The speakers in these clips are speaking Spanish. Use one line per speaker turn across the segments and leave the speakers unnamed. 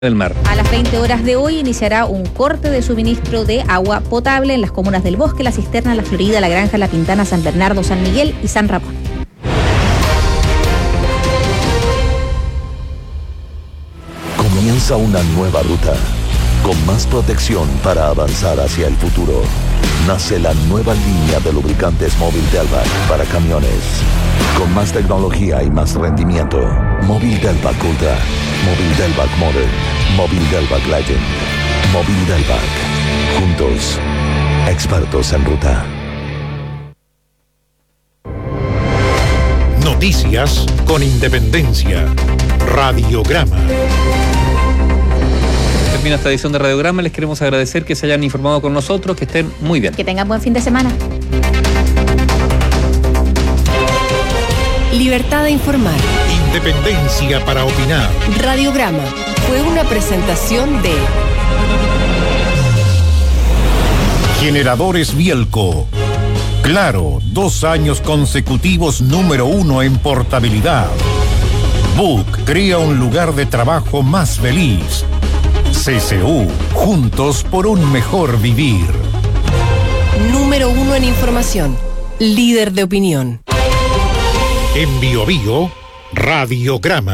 del mar.
A las 20 horas de hoy iniciará un corte de suministro de agua potable en las comunas del Bosque, La Cisterna, La Florida, La Granja, La Pintana, San Bernardo, San Miguel y San Ramón.
Comienza una nueva ruta, con más protección para avanzar hacia el futuro. Nace la nueva línea de lubricantes Móvil Delvac para camiones, con más tecnología y más rendimiento. Móvil Delvac Ultra, Móvil Delvac Modern, Móvil Delvac Legend, Móvil Delvac. Juntos, expertos en ruta.
Noticias con independencia. Radiograma.
Termina esta edición de Radiograma. Les queremos agradecer que se hayan informado con nosotros, que estén muy bien.
Que tengan buen fin de semana.
Libertad de informar.
Independencia para opinar.
Radiograma fue una presentación de
Generadores Bielco. Claro, 2 años consecutivos número 1 en portabilidad. Book crea un lugar de trabajo más feliz. CCU, juntos por un mejor vivir.
número 1 en información. Líder de opinión.
En Bio Bio, Radiograma.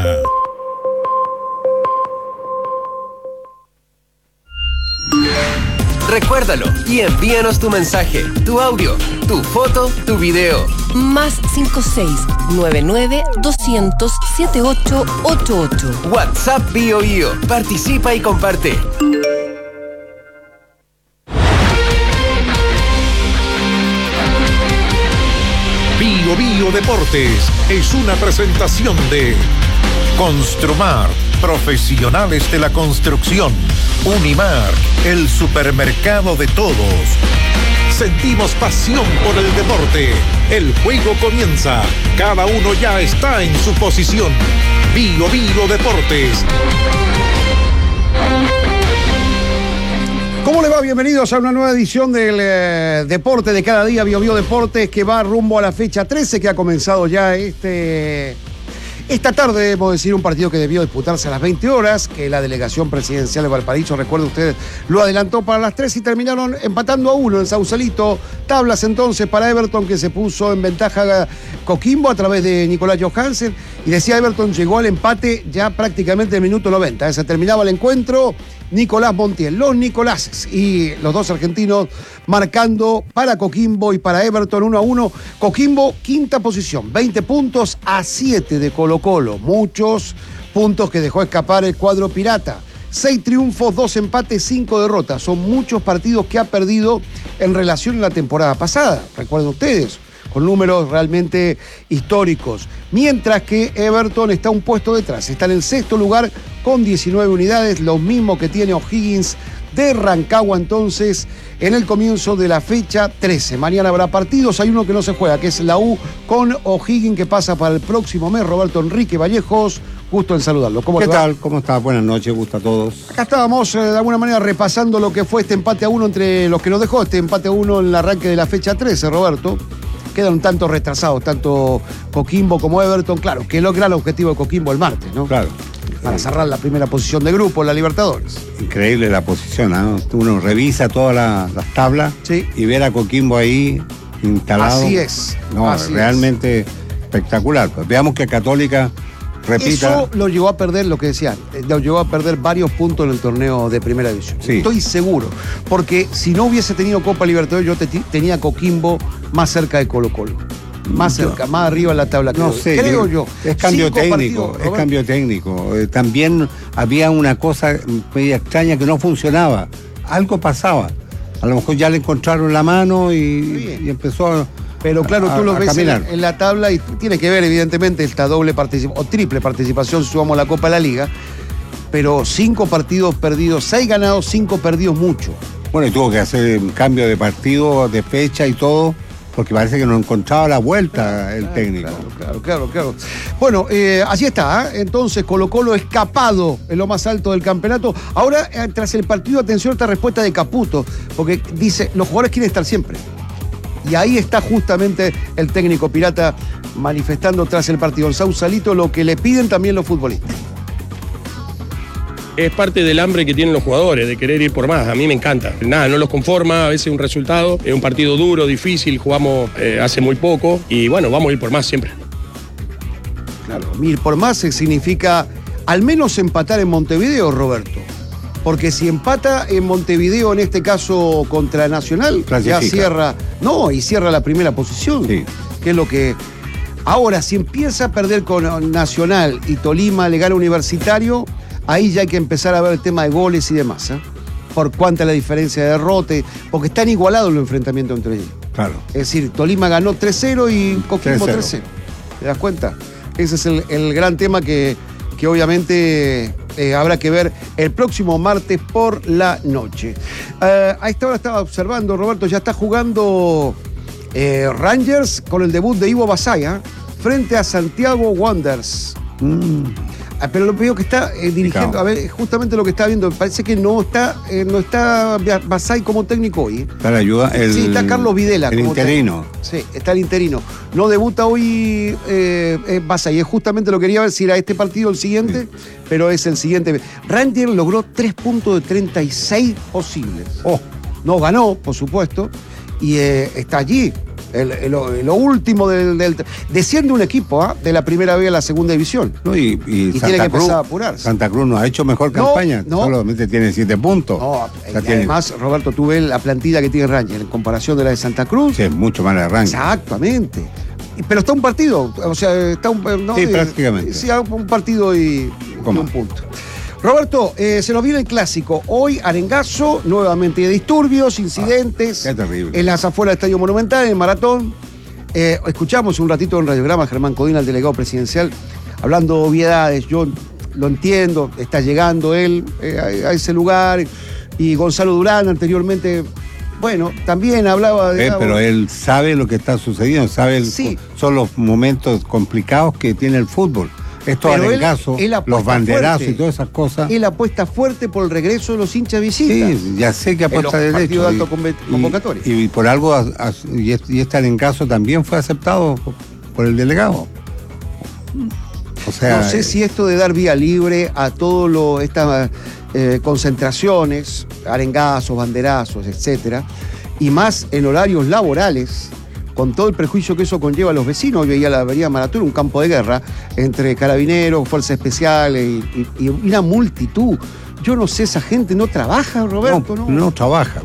Recuérdalo y envíanos tu mensaje, tu audio, tu foto, tu video.
Más 56-99-200-7888.
WhatsApp Bio Bio. Participa y comparte.
Bio Bio Deportes es una presentación de Construmar, profesionales de la construcción. Unimar, el supermercado de todos. Sentimos pasión por el deporte. El juego comienza. Cada uno ya está en su posición. Bio Bio Deportes.
¿Cómo le va? Bienvenidos a una nueva edición del Deporte de cada día, Bio Bio Deportes, que va rumbo a la fecha 13, que ha comenzado ya esta tarde. Debemos decir, un partido que debió disputarse a las 20 horas, que la delegación presidencial de Valparaíso, recuerde usted, lo adelantó para las 3 y terminaron empatando a 1 en Sausalito. Tablas entonces para Everton, que se puso en ventaja Coquimbo a través de Nicolás Johansen, y decía Everton, llegó al empate ya prácticamente en el minuto 90. Se terminaba el encuentro. Nicolás Montiel, los Nicoláses y los dos argentinos marcando para Coquimbo y para Everton 1-1. Coquimbo, quinta posición, 20 puntos a 7 de Colo-Colo. Muchos puntos que dejó escapar el cuadro pirata. 6 triunfos, 2 empates, 5 derrotas. Son muchos partidos que ha perdido en relación a la temporada pasada. Recuerden ustedes, con números realmente históricos. Mientras que Everton está un puesto detrás. Está en el 6º lugar con 19 unidades, lo mismo que tiene O'Higgins de Rancagua entonces en el comienzo de la fecha 13. Mañana habrá partidos, hay uno que no se juega, que es la U con O'Higgins, que pasa para el próximo mes. Roberto Enrique Vallejos, gusto en saludarlo.
¿Qué tal? ¿Cómo está? Buenas noches, gusto a todos.
Acá estábamos de alguna manera repasando lo que fue este empate a 1 entre los que nos dejó este empate a 1 en el arranque de la fecha 13, Roberto. Quedan un tanto retrasados, tanto Coquimbo como Everton. Claro, que logra el objetivo de Coquimbo el martes, ¿no?
Claro.
Para cerrar la primera posición de grupo en la Libertadores.
Increíble la posición, ¿no? Uno revisa todas las tablas, sí, y ver a Coquimbo ahí instalado.
Así es.
No,
así
realmente espectacular. Pues veamos que Católica repita.
Eso lo llevó a perder, lo que decían, lo llevó a perder varios puntos en el torneo de Primera División. Sí. Estoy seguro, porque si no hubiese tenido Copa Libertadores, yo tenía a Coquimbo más cerca de Colo-Colo. Más cerca, más arriba en la tabla.
No sé, creo yo. Es cambio técnico, es cambio técnico. También había una cosa media extraña que no funcionaba. Algo pasaba. A lo mejor ya le encontraron la mano y empezó a...
Pero claro, tú lo ves en la tabla y tiene que ver evidentemente esta doble participación o triple participación si sumamos la Copa de la Liga, pero 5 partidos perdidos, 6 ganados, 5 perdidos, mucho.
Bueno, y tuvo que hacer un cambio de partido, de fecha y todo, porque parece que no encontraba la vuelta el técnico.
Claro. Bueno, así está, ¿eh? Entonces Colo-Colo escapado en lo más alto del campeonato. Ahora, tras el partido, atención a esta respuesta de Caputo, porque dice, los jugadores quieren estar siempre. Y ahí está justamente el técnico pirata manifestando tras el partido en Sausalito lo que le piden también los futbolistas.
es parte del hambre que tienen los jugadores, de querer ir por más. A mí me encanta. Nada, no los conforma, a veces un resultado, es un partido duro, difícil, jugamos hace muy poco y bueno, vamos a ir por más siempre.
Claro, ir por más significa al menos empatar en Montevideo, Roberto. Porque si empata en Montevideo, en este caso contra Nacional,
clasifica.
Ya cierra, y cierra la primera posición.
Sí.
Que es lo que... Ahora, si empieza a perder con Nacional y Tolima le gana Universitario, ahí ya hay que empezar a ver el tema de goles y demás, ¿eh? Por cuánta la diferencia de derrote, porque están igualados los enfrentamientos entre ellos.
Claro.
Es decir, Tolima ganó 3-0 y Coquimbo 3-0. ¿Te das cuenta? Ese es el gran tema que obviamente habrá que ver el próximo martes por la noche. A esta hora estaba observando, Roberto, ya está jugando Rangers con el debut de Ivo Basaya frente a Santiago Wanderers. Pero lo veo que está dirigiendo, a ver, justamente lo que está viendo, parece que no está Basay como técnico hoy.
Para ayudar,
sí, está Carlos Videla.
El interino.
Sí, está el interino. No debuta hoy Basay, justamente lo quería ver si era este partido o el siguiente, pero es el siguiente. Rangers logró 3 puntos de 36 posibles. No ganó, por supuesto, y está allí. Lo último desciende un equipo de la primera B a la segunda división.
No, y
tiene que empezar a apurarse.
Santa Cruz no ha hecho mejor campaña, solamente tiene 7 puntos.
Además, Roberto, tú ves la plantilla que tiene Rangers en comparación de la de Santa Cruz.
Sí, es mucho más la Rangers.
Exactamente. Pero está un partido, o sea, está
sí, prácticamente.
Sí, un partido y un punto. Roberto, se nos viene el clásico. Hoy, Arengazo, nuevamente disturbios, incidentes.
Qué terrible.
En las afueras del Estadio Monumental, en el Maratón. Escuchamos un ratito en Radiograma a Germán Codina, el delegado presidencial, hablando de obviedades. Yo lo entiendo, está llegando él a ese lugar. Y Gonzalo Durán anteriormente, bueno, también hablaba de...
pero él sabe lo que está sucediendo, sabe son los momentos complicados que tiene el fútbol. Esto Arengazo, los banderazos fuerte, y todas esas cosas.
Él apuesta fuerte por el regreso de los hinchas visitas.
Sí, ya sé que apuesta derecho.
De alto convocatoria.
Y por algo, y este Arengazo también fue aceptado por el delegado. O sea,
no sé si esto de dar vía libre a todas estas concentraciones, arengazos, banderazos, etcétera, y más en horarios laborales, con todo el prejuicio que eso conlleva a los vecinos. Hoy veía la avenida Maratón, un campo de guerra entre carabineros, fuerzas especiales y una multitud. Yo no sé, esa gente no trabaja, Roberto, ¿no?
No trabaja.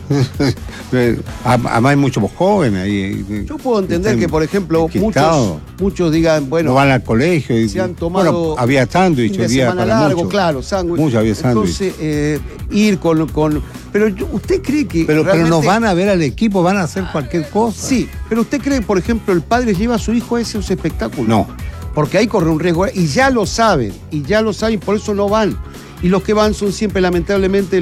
Además hay muchos jóvenes ahí.
Yo puedo entender que, por ejemplo, muchos digan, bueno,
no van al colegio y
se han tomado,
bueno, había sándwich
de semana largo, claro, sándwich.
Mucho había sándwich.
Entonces, ir con pero ¿usted cree que
pero no van a ver al equipo, van a hacer cualquier cosa?
Sí, pero ¿usted cree, por ejemplo, el padre lleva a su hijo a esos espectáculos?
No.
Porque ahí corre un riesgo, y ya lo saben, por eso no van. Y los que van son siempre, lamentablemente,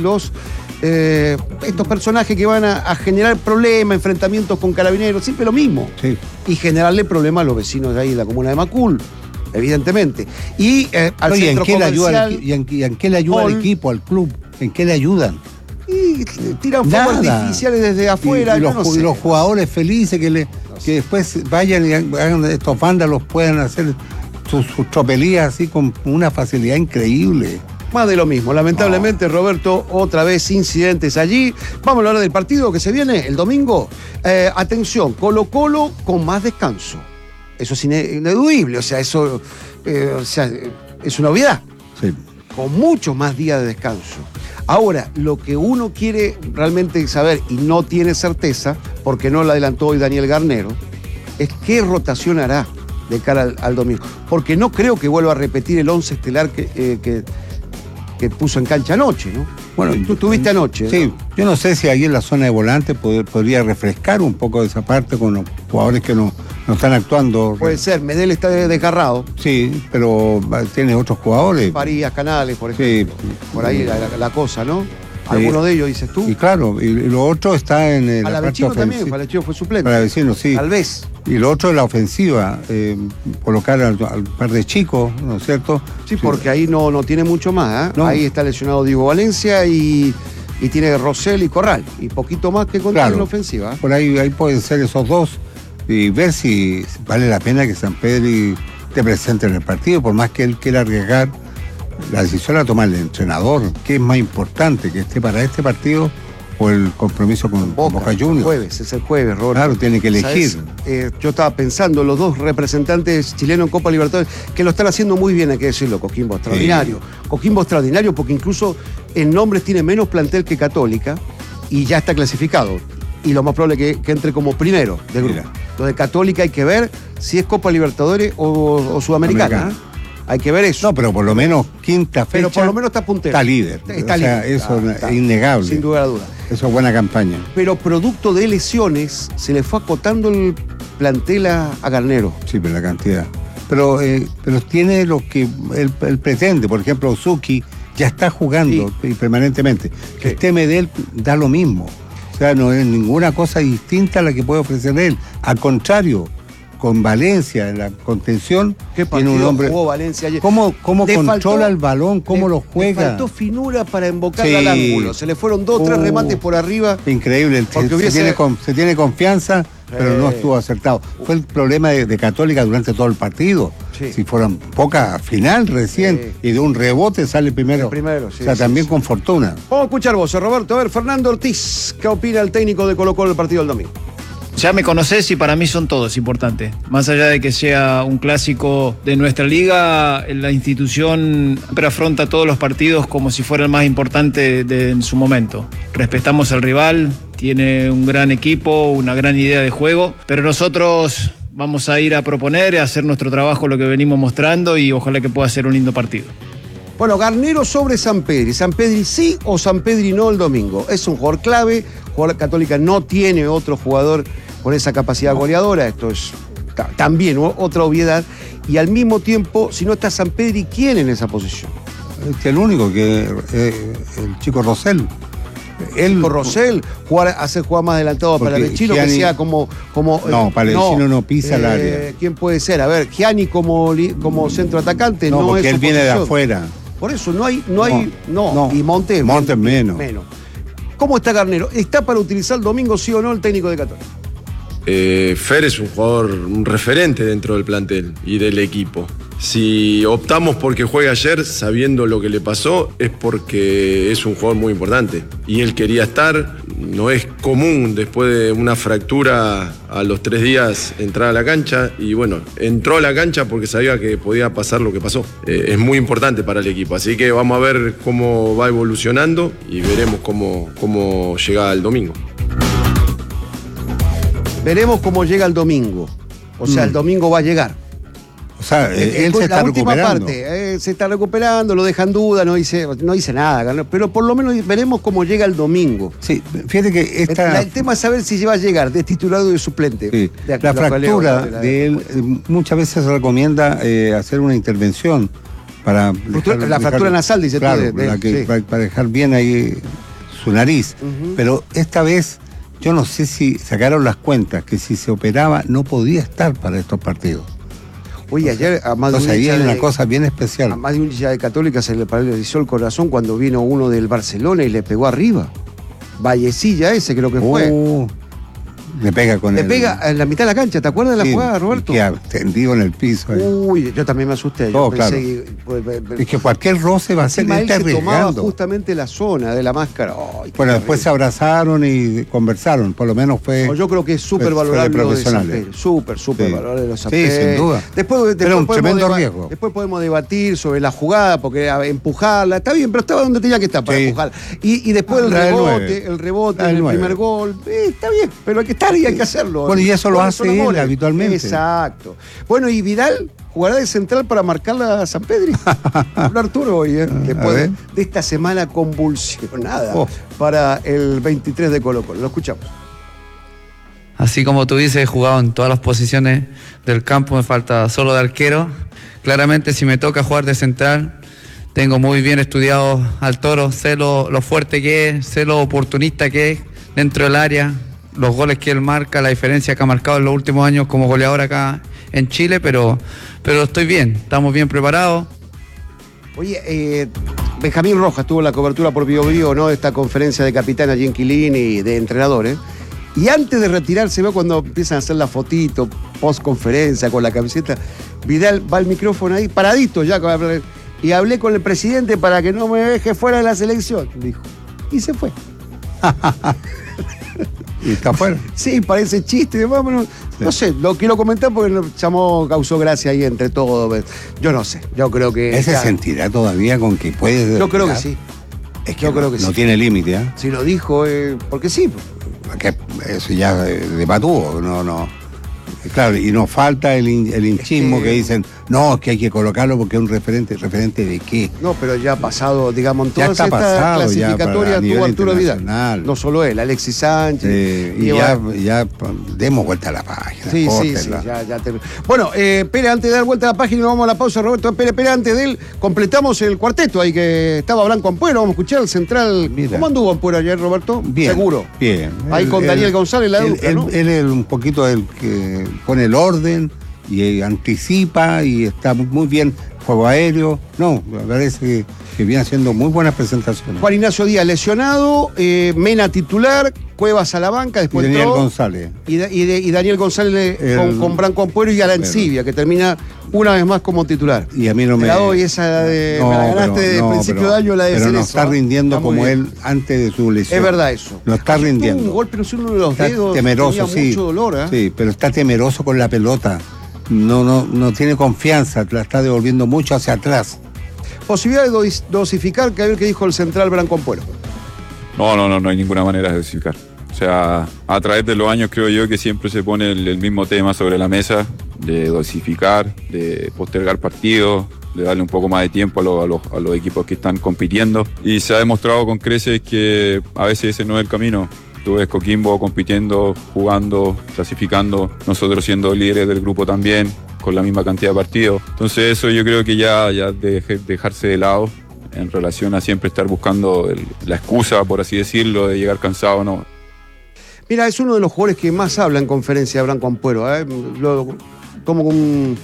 estos personajes que van a generar problemas, enfrentamientos con carabineros, siempre lo mismo.
Sí.
Y generarle problemas a los vecinos de ahí de la comuna de Macul, evidentemente. Y al centro comercial...
¿Y en qué le ayuda al equipo, al club? ¿En qué le ayudan?
Y tiran fuegos artificiales desde afuera.
Y los jugadores felices que después vayan y hagan estos vándalos, puedan hacer sus tropelías así con una facilidad increíble.
Más de lo mismo, lamentablemente, Roberto, otra vez incidentes allí. Vamos a hablar del partido que se viene el domingo. Atención, Colo-Colo con más descanso. Eso es ineludible, o sea, eso es una obviedad.
Sí.
Con muchos más días de descanso. Ahora, lo que uno quiere realmente saber y no tiene certeza, porque no lo adelantó hoy Daniel Garnero, es qué rotación hará de cara al domingo. Porque no creo que vuelva a repetir el 11 estelar que puso en cancha anoche, ¿no? Bueno, tú estuviste anoche.
Sí,
¿no?
Yo no sé si ahí en la zona de volante podría refrescar un poco de esa parte con los jugadores que no están actuando.
Puede ser, Medel está desgarrado.
Sí, pero tiene otros jugadores.
Farías, Canales, por ejemplo. Sí. Por ahí la cosa, ¿no? Alguno de ellos, dices tú.
Y claro, y lo otro está en la parte ofensiva.
También, Palavecino fue suplente.
Palavecino, sí.
Tal vez.
Y lo otro es la ofensiva, colocar al par de chicos, ¿no es cierto?
Sí, porque ahí no tiene mucho más, ¿eh?
No.
Ahí está lesionado Diego Valencia y tiene Rosell y Corral. Y poquito más que contar en la ofensiva.
Por ahí pueden ser esos dos y ver si vale la pena que San Pedro esté presente en el partido, por más que él quiera arriesgar. la decisión la toma el entrenador. ¿Qué es más importante, que esté para este partido o el compromiso con Boca Juniors?
Es el jueves, Roberto.
Claro, tiene que elegir.
Yo estaba pensando, los dos representantes chilenos en Copa Libertadores, que lo están haciendo muy bien, hay que decirlo. Coquimbo extraordinario. Sí. Coquimbo extraordinario porque incluso en nombres tiene menos plantel que Católica y ya está clasificado. Y lo más probable es que entre como primero del grupo. Lo de Católica hay que ver si es Copa Libertadores o Sudamericana. Hay que ver eso.
No, pero por lo menos quinta fecha.
Pero por lo menos está puntero.
Está líder.
Está líder.
Eso es innegable.
Sin duda a duda.
Eso es buena campaña.
Pero producto de lesiones, se le fue acotando el plantel a Garnero.
Sí, pero la cantidad. Pero tiene lo que él pretende. Por ejemplo, Ozuki ya está jugando permanentemente. Que esté Medel da lo mismo. O sea, no es ninguna cosa distinta a la que puede ofrecer él. Al contrario, con Valencia en la contención,
tiene un hombre. Jugó Valencia ayer.
¿Cómo controla el balón? ¿Cómo lo juega?
Le faltó finura para embocarla al ángulo. Se le fueron 2 o 3 remates por arriba.
Increíble. Se tiene confianza, pero no estuvo acertado. Fue el problema de Católica durante todo el partido. Sí. Si fueron poca final recién y de un rebote sale primero. También con fortuna.
Vamos a escuchar vos, Roberto. A ver, Fernando Ortiz, ¿qué opina el técnico de Colo-Colo del partido del domingo?
Ya me conocés y para mí son todos importantes. Más allá de que sea un clásico de nuestra liga, la institución siempre afronta todos los partidos como si fuera el más importante en su momento. Respetamos al rival, tiene un gran equipo, una gran idea de juego, pero nosotros vamos a ir a proponer, a hacer nuestro trabajo, lo que venimos mostrando, y ojalá que pueda ser un lindo partido.
Bueno, Garnero sobre Sampedri. Sampedri sí o Sampedri no el domingo. Es un jugador clave. Jugador Católica no tiene otro jugador con esa capacidad goleadora. Esto es también otra obviedad. Y al mismo tiempo, si no está Sampedri, ¿quién en esa posición?
El único, que el chico Rosell.
Rosell, hacer jugar más adelantado para Pallavicino, que sea como
no, Pallavicino no pisa el área.
¿Quién puede ser? A ver, Gianni como centro atacante no
porque
es
él viene
posición.
De afuera.
Por eso no hay. Y Montes
menos.
¿Cómo está Garnero? ¿Está para utilizar el domingo, sí o no, el técnico de Católica?
Fer es un jugador, un referente dentro del plantel y del equipo. Si optamos porque juegue ayer sabiendo lo que le pasó, es porque es un jugador muy importante. Y él quería estar. No es común después de una fractura a los 3 días entrar a la cancha. Y bueno, entró a la cancha porque sabía que podía pasar lo que pasó. Es muy importante para el equipo. Así que vamos a ver cómo va evolucionando y veremos cómo llega el domingo.
Veremos cómo llega el domingo. O sea, el domingo va a llegar.
O sea, él se está recuperando.
La última parte, se está recuperando, lo deja en duda, no dice nada. Pero por lo menos veremos cómo llega el domingo.
Sí, fíjate que
el tema es saber si va a llegar de titulado o de suplente.
Sí. La fractura de él, muchas veces se recomienda hacer una intervención para...
La fractura nasal, dice
claro, para dejar bien ahí su nariz. Pero esta vez... Yo no sé si sacaron las cuentas que si se operaba no podía estar para estos partidos.
Oye, ayer a más de un
hincha hay una cosa bien especial.
A más de un hincha de Católica se le paralizó el corazón cuando vino uno del Barcelona y le pegó arriba. Vallecilla ese creo que fue.
Le pega
en la mitad de la cancha, ¿te acuerdas de la jugada, Roberto?
Que tendido en el piso.
Uy, yo también me asusté.
Claro. Es que cualquier roce va a ser
él se tomaba justamente la zona de la máscara.
Bueno, después se abrazaron y conversaron, por lo menos fue...
yo creo que es súper valorable lo de Sampedri. Súper valorable lo de Sampedri.
Sí, sin duda.
Después
era un tremendo riesgo.
Después podemos debatir sobre la jugada, porque empujarla, está bien, pero estaba donde tenía que estar para empujarla. Y después el rebote en el primer gol, está bien, pero hay que estar y hay que hacerlo.
Bueno, y eso lo hace él habitualmente.
Exacto. Bueno, y Vidal jugará de central para marcarla a Sampedri. Habló Arturo hoy, después de esta semana convulsionada para el 23 de Colo-Colo. Lo escuchamos.
Así como tú dices, he jugado en todas las posiciones del campo, me falta solo de arquero. Claramente, si me toca jugar de central, tengo muy bien estudiado al Toro, sé lo fuerte que es, sé lo oportunista que es dentro del área, los goles que él marca, la diferencia que ha marcado en los últimos años como goleador acá en Chile, pero estoy bien, estamos bien preparados.
Oye, Benjamín Rojas tuvo la cobertura por BioBio, ¿no? Esta conferencia de capitán allí en Quilín y de entrenadores. Y antes de retirarse, ve cuando empiezan a hacer la fotito, post conferencia con la camiseta, Vidal va al micrófono ahí, paradito ya, y hablé con el presidente para que no me deje fuera de la selección, dijo. Y se fue.
¿Y está fuera?
Sí, parece chiste. No sé, lo quiero comentar porque causó gracia ahí entre todos. Yo no sé, yo creo que...
¿Ese sentirá todavía con que puede...?
Yo creo que sí.
Es que no tiene límite, ¿eh?
Si lo dijo, porque sí.
Porque eso ya de patúo, no. Claro, y nos falta el hinchismo que dicen, no, es que hay que colocarlo porque es un referente. ¿Referente de qué?
No, pero ya ha pasado, digamos, en todas estas clasificatorias tuvo Arturo Vidal. No solo él, Alexis Sánchez.
Y ya demos vuelta a la página.
Sí, ya Bueno, Pere, antes de dar vuelta a la página, vamos a la pausa, Roberto. Pere, antes de él, completamos el cuarteto ahí que estaba Blanco Ampuero. Vamos a escuchar el central.
Mira.
¿Cómo anduvo Ampuero ayer, Roberto?
Bien.
Seguro.
Bien.
Ahí con Daniel González, la dupla, ¿no?
Él es un poquito el que pone el orden y anticipa y está muy bien. Juego aéreo. No, me parece que viene haciendo muy buenas presentaciones.
Juan Ignacio Díaz lesionado, Mena titular, Cuevas a la banca, después
Daniel González.
Y Daniel González con Branco Ampuero y Arancibia, que termina una vez más como titular.
Y a mí no me...
la doy esa de... me la ganaste de principio de año, la de
Pero no
eso,
está rindiendo
está
como
bien.
él antes de su lesión.
Es verdad eso.
No está rindiendo.
Un golpe, no sé, uno de los
Está
dedos.
temeroso,
tenía mucho dolor, ¿eh?
Sí, pero está temeroso con la pelota. No tiene confianza, la está devolviendo mucho hacia atrás.
Posibilidad de dosificar, que a ver qué dijo el central Branco Ampuero.
No hay ninguna manera de dosificar. O sea, a través de los años creo yo que siempre se pone el mismo tema sobre la mesa, de dosificar, de postergar partidos, de darle un poco más de tiempo a los equipos que están compitiendo. Y se ha demostrado con creces que a veces ese no es el camino. Tú ves Coquimbo compitiendo, jugando, clasificando, nosotros siendo líderes del grupo también, con la misma cantidad de partidos. Entonces eso yo creo que ya dejarse de lado en relación a siempre estar buscando la excusa, por así decirlo, de llegar cansado, no.
Mira, es uno de los jugadores que más habla en conferencia de Branco Ampuero, como un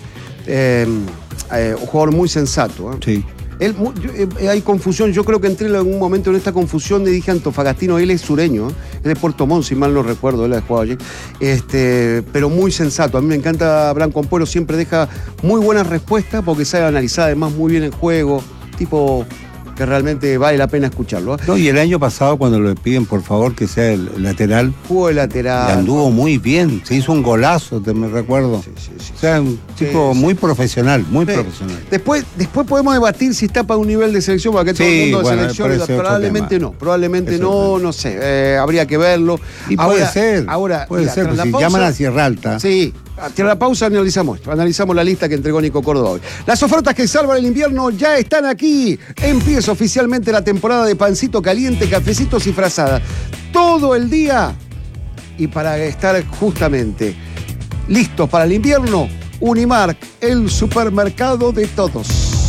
jugador muy sensato.
Sí.
Hay confusión, yo creo que entré en algún momento en esta confusión de dije Antofagastino, él es sureño, es de Puerto Montt, si mal no recuerdo, él ha jugado allí, pero muy sensato. A mí me encanta Branco Ampuero, siempre deja muy buenas respuestas porque sabe analizar además muy bien el juego, tipo que realmente vale la pena escucharlo.
No, y el año pasado cuando le piden por favor que sea el lateral,
jugó de lateral.
Y anduvo muy bien, se hizo un golazo, me recuerdo. Sí. O sea, un chico muy profesional, muy profesional.
Después podemos debatir si está para un nivel de selección, porque todo el mundo de selección probablemente no sé, habría que verlo.
Y puede ser, pues si llaman a Sierra Alta.
Sí. Tras la pausa analizamos la lista que entregó Nico Córdoba hoy. Las ofertas que salvan el invierno ya están aquí. Empieza oficialmente la temporada de pancito caliente, cafecitos y frazadas. Todo el día. Y para estar justamente listos para el invierno, Unimark, el supermercado de todos.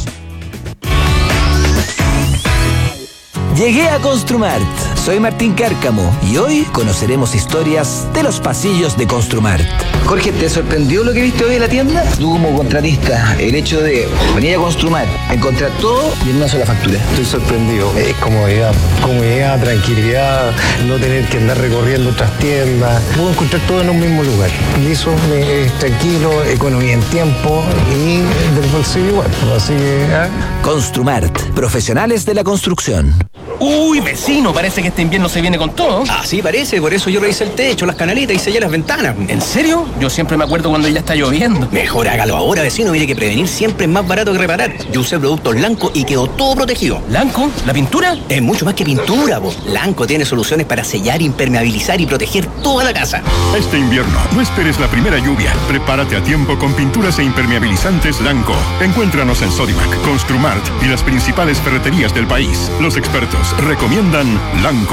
Llegué a Construmart. Soy Martín Cárcamo y hoy conoceremos historias de los pasillos de Construmart. Jorge, ¿te sorprendió lo que viste hoy en la tienda? Tú como contratista, el hecho de venir a Construmart, encontrar todo y en una sola factura.
Estoy sorprendido. Es comodidad, tranquilidad, no tener que andar recorriendo otras tiendas. Puedo encontrar todo en un mismo lugar. Y eso es tranquilo, economía en tiempo y del bolsillo igual. Así que...
Construmart, profesionales de la construcción.
Uy, vecino, parece que este invierno se viene con todo.
Ah, sí, parece, por eso yo revisé el techo, las canaletas y sellé las ventanas.
¿En serio? Yo siempre me acuerdo cuando ya está lloviendo.
Mejor hágalo ahora, vecino, mire que prevenir siempre es más barato que reparar. Yo usé productos Lanco y quedó todo protegido.
¿Lanco? ¿La pintura?
Es mucho más que pintura, vos. Lanco tiene soluciones para sellar, impermeabilizar y proteger toda la casa.
Este invierno, no esperes la primera lluvia. Prepárate a tiempo con pinturas e impermeabilizantes Lanco. Encuéntranos en Sodimac, Construmart y las principales ferreterías del país. Los expertos recomiendan Lanco.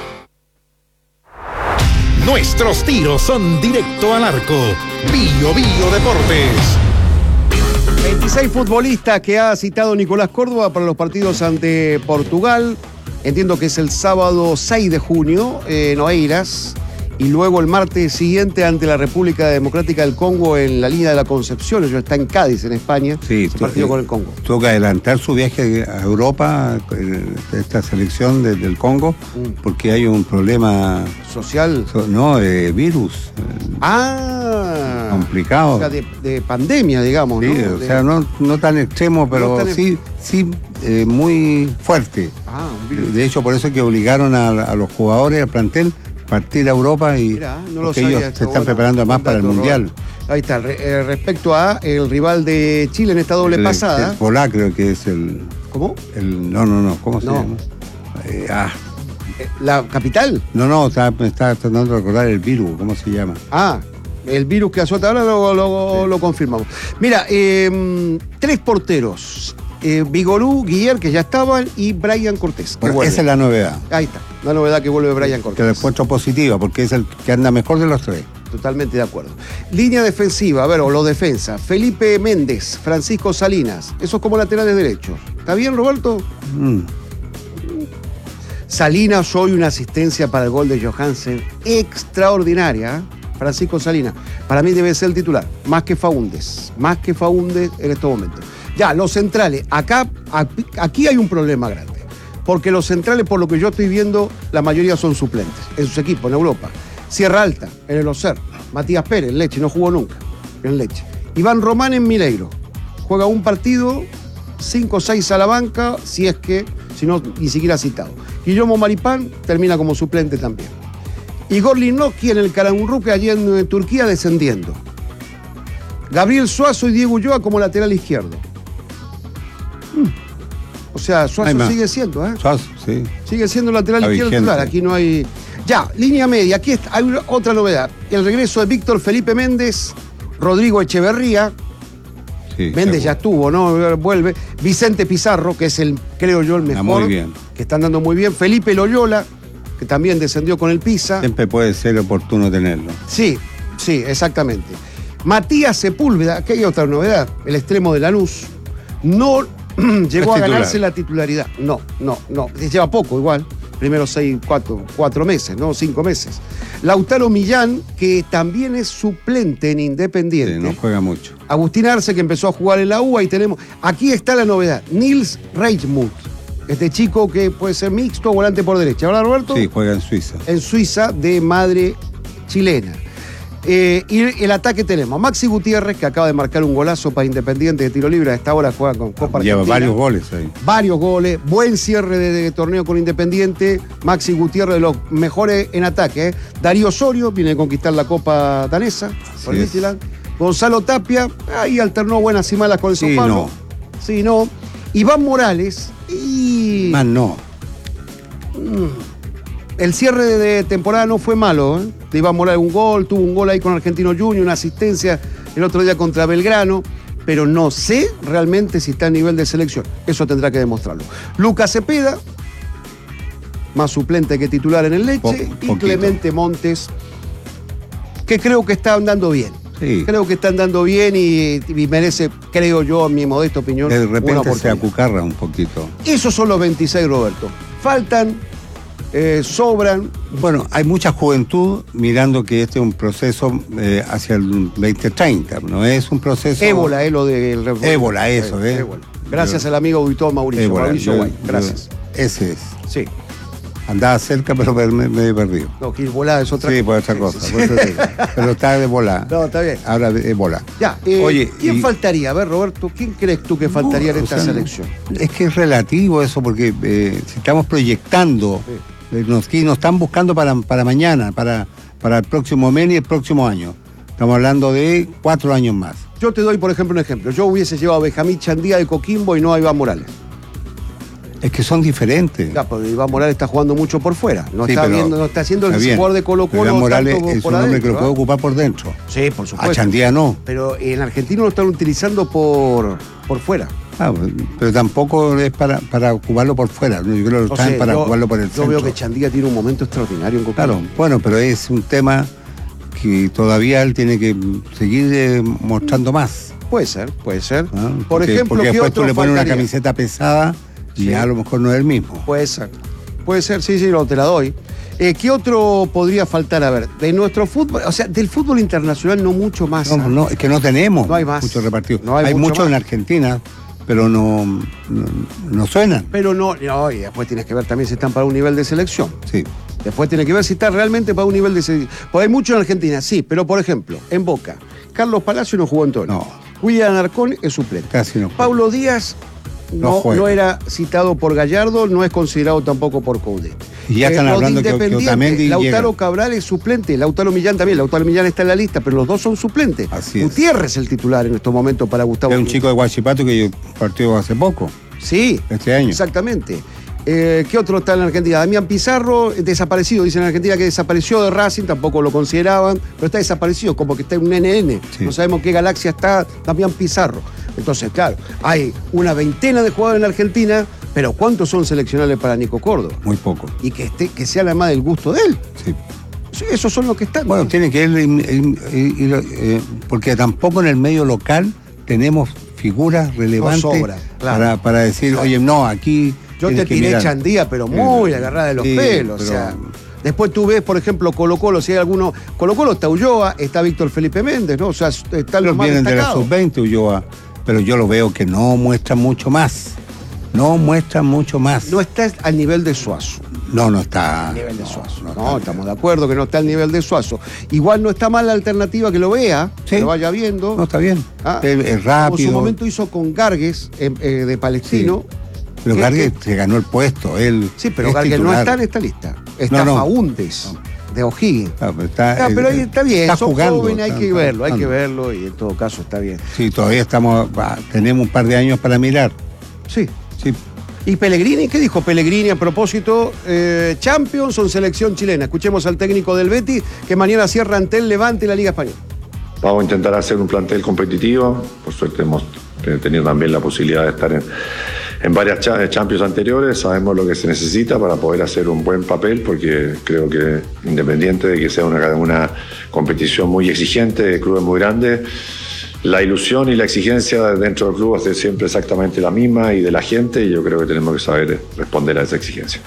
Nuestros tiros son directo al arco. Bio Deportes.
26 futbolistas que ha citado Nicolás Córdoba para los partidos ante Portugal. Entiendo que es el sábado 6 de junio en Oeiras. y luego el martes siguiente ante la República Democrática del Congo en la línea de la Concepción. Ellos están en Cádiz, en España, ese partido con el Congo.
Tuvo que adelantar su viaje a Europa, esta selección del Congo, porque hay un problema
social.
Virus. Complicado.
O sea, de pandemia, digamos,
sí,
¿no?
O sea, no tan extremo, pero sí muy fuerte.
Un virus.
De hecho, por eso es que obligaron a los jugadores, al plantel, partir a Europa y porque ellos se están preparando más para el Mundial.
Ahí está, respecto a el rival de Chile en esta doble pasada.
El Volá creo que es el...
¿Cómo?
No, ¿cómo se llama?
¿La capital?
No, me está tratando de recordar el virus, ¿cómo se llama?
El virus que azota ahora lo confirmamos. Mira, 3 porteros. Vigorú, Guiller, que ya estaban, y Brian Cortés.
Bueno, esa es la novedad.
Ahí está, la novedad que vuelve Brian Cortés.
Que la encuentro positiva, porque es el que anda mejor de los 3.
Totalmente de acuerdo. Línea defensiva, a ver, o los defensas. Felipe Méndez, Francisco Salinas. Esos como laterales derechos. ¿Está bien, Roberto? Salinas, hoy una asistencia para el gol de Johansen extraordinaria. Francisco Salinas. Para mí debe ser el titular. Más que Faúndez en estos momentos. Ya, los centrales. Aquí hay un problema grande. Porque los centrales, por lo que yo estoy viendo, la mayoría son suplentes en sus equipos, en Europa. Sierra Alta, en el Auxerre. Matías Pérez, en Leche, no jugó nunca. En Leche. Iván Román en Mineiro. Juega un partido, 5 o 6 a la banca, si no, ni siquiera citado. Guillermo Maripán termina como suplente también. Igor Linovsky en el Karagümrük, allí en Turquía, descendiendo. Gabriel Suazo y Diego Ulloa como lateral izquierdo. O sea, Suazo sigue siendo,
Suazo, sí.
Sigue siendo lateral izquierdo titular. Aquí no hay... Ya, línea media. Aquí hay otra novedad. El regreso de Víctor Felipe Méndez, Rodrigo Echeverría.
Sí,
Méndez ya estuvo, ¿no? Vuelve. Vicente Pizarro, que es creo yo, el mejor.
Muy bien.
Que está andando muy bien. Felipe Loyola, que también descendió con el Pisa.
Siempre puede ser oportuno tenerlo.
Sí, exactamente. Matías Sepúlveda, que hay otra novedad. El extremo de Lanús. No llegó a ganarse la titularidad. No. Lleva poco igual. Primero 4 meses, ¿no? 5 meses. Lautaro Millán, que también es suplente en Independiente.
Sí, no juega mucho.
Agustín Arce, que empezó a jugar en la U. Ahí tenemos. Aquí está la novedad. Nils Reichmuth. Este chico que puede ser mixto, volante por derecha. ¿Verdad, Roberto?
Sí, juega en Suiza.
En Suiza, de madre chilena. Y el ataque tenemos a Maxi Gutiérrez, que acaba de marcar un golazo para Independiente de tiro libre. A esta hora juega con Copa Argentina.
Lleva varios goles ahí.
Varios goles. Buen cierre de torneo con Independiente. Maxi Gutiérrez, de los mejores en ataque. Darío Osorio viene a conquistar la Copa danesa por Midtjylland. Gonzalo Tapia, ahí alternó buenas y malas con el São Paulo. Sí, no. Iván Morales y...
Más no.
El cierre de temporada no fue malo, ¿eh? De Iván Morales tuvo un gol ahí con Argentino Junior, una asistencia el otro día contra Belgrano, pero no sé realmente si está a nivel de selección. Eso tendrá que demostrarlo. Lucas Cepeda, más suplente que titular en el Leche, y Clemente Montes, que creo que está andando bien.
Sí.
Creo que está andando bien y merece, creo yo, en mi modesta opinión,
de repente
una
se acucarra un poquito.
Esos son los 26, Roberto. Faltan, sobran.
Bueno, hay mucha juventud mirando que este es un proceso hacia el 2030. No es un proceso...
Ébola, lo de...
Ébola, eso,
Ébola. Gracias al amigo auditor Mauricio.
Ébola,
Mauricio Guay. Gracias.
Ese es.
Sí.
Andaba cerca, pero me he perdido.
No, que volada es otra
cosa. Sí, por otra cosa. Sí. Pero está de volada.
No, está bien.
Ahora de bola.
Ya, oye, ¿quién faltaría? A ver, Roberto, ¿quién crees tú que faltaría en esta selección?
Es que es relativo eso, porque si estamos proyectando, nos están buscando para mañana, para el próximo mes y el próximo año. Estamos hablando de 4 años más.
Yo te doy, por ejemplo, un ejemplo. Yo hubiese llevado a Benjamín Chandía de Coquimbo y no a Iván Morales.
Es que son diferentes.
Ya, porque Iván Morales está jugando mucho por fuera. No está haciendo el jugador de Colo-Colo.
Iván Morales es un hombre que lo puede ocupar por dentro.
Sí, por supuesto.
A Chandía no.
Pero en Argentina lo están utilizando por fuera.
Pero tampoco es para ocuparlo por fuera. Yo creo que lo están para ocuparlo por el centro.
Yo veo que Chandía tiene un momento extraordinario en Coquimbo.
Claro, bueno, pero es un tema que todavía él tiene que seguir mostrando más.
Puede ser. Por ejemplo,
porque después tú le pones una camiseta pesada y a lo mejor no es el mismo.
Puede ser, sí, te la doy. ¿Qué otro podría faltar? A ver, de nuestro fútbol, o sea, del fútbol internacional no mucho más.
No, es que no tenemos
no hay más.
Muchos repartidos.
No
hay
mucho
muchos en Argentina, pero no suenan.
Pero no, y después tienes que ver también si están para un nivel de selección.
Sí.
Después tienes que ver si están realmente para un nivel de selección. Pues hay muchos en Argentina, sí, pero por ejemplo, en Boca, Carlos Palacio no jugó en todo.
No.
William Arcón es suplente.
Casi no.
Paulo Díaz no era citado por Gallardo, no es considerado tampoco por Coudet.
Y ya están hablando que Otamendi
Lautaro
llega.
Cabral es suplente, Lautaro Millán también. Lautaro Millán está en la lista, pero los dos son suplentes.
Así es.
Gutiérrez es el titular en estos momentos para Gustavo.
Es un chico de Huachipato que partió hace poco.
Sí,
este año.
Exactamente. ¿Qué otro está en la Argentina? Damián Pizarro, desaparecido. Dicen en Argentina que desapareció de Racing, tampoco lo consideraban, pero está desaparecido, como que está en un NN. Sí. No sabemos qué galaxia está Damián Pizarro. Entonces, claro, hay una veintena de jugadores en Argentina, pero ¿cuántos son seleccionables para Nico Córdoba?
Muy poco.
Y que sea además del gusto de él.
Sí.
Esos son los que están.
Bueno, tiene que ir porque tampoco en el medio local tenemos figuras relevantes claro. para decir, claro. Oye, no, aquí...
Yo te tiré Chandía, pero muy agarrada de los pelos. Pero... O sea, después tú ves, por ejemplo, Colo-Colo, si hay alguno... Colo-Colo está Ulloa, está Víctor Felipe Méndez, ¿no? O sea, están los más
vienen
destacados.
De la sub-20 Ulloa, pero yo lo veo que no muestra mucho más. No muestra mucho más.
No está al nivel de Suazo.
No está.
Al nivel de Suazo. No, estamos de acuerdo que no está al nivel de Suazo. Igual no está mal la alternativa que lo vea, que lo vaya viendo.
No, está bien. Es rápido.
Como su momento hizo con Gargues, de Palestino.
Sí. Pero Gargues se ganó el puesto. Él
sí, pero Gargues no está en esta lista. Está Faúndes, de O'Higgins. Pero ahí está bien.
Está jugando.
Jóvenes, hay que verlo y en todo caso está bien.
Sí, todavía tenemos un par de años para mirar.
Sí. ¿Y Pellegrini? ¿Qué dijo Pellegrini a propósito? Champions son selección chilena. Escuchemos al técnico del Betis que mañana cierra ante el Levante y la Liga Española.
Vamos a intentar hacer un plantel competitivo. Por suerte hemos tenido también la posibilidad de estar en varias Champions anteriores. Sabemos lo que se necesita para poder hacer un buen papel, porque creo que independiente de que sea una competición muy exigente, de clubes muy grandes, la ilusión y la exigencia dentro del club es siempre exactamente la misma y de la gente, y yo creo que tenemos que saber responder a esa exigencia.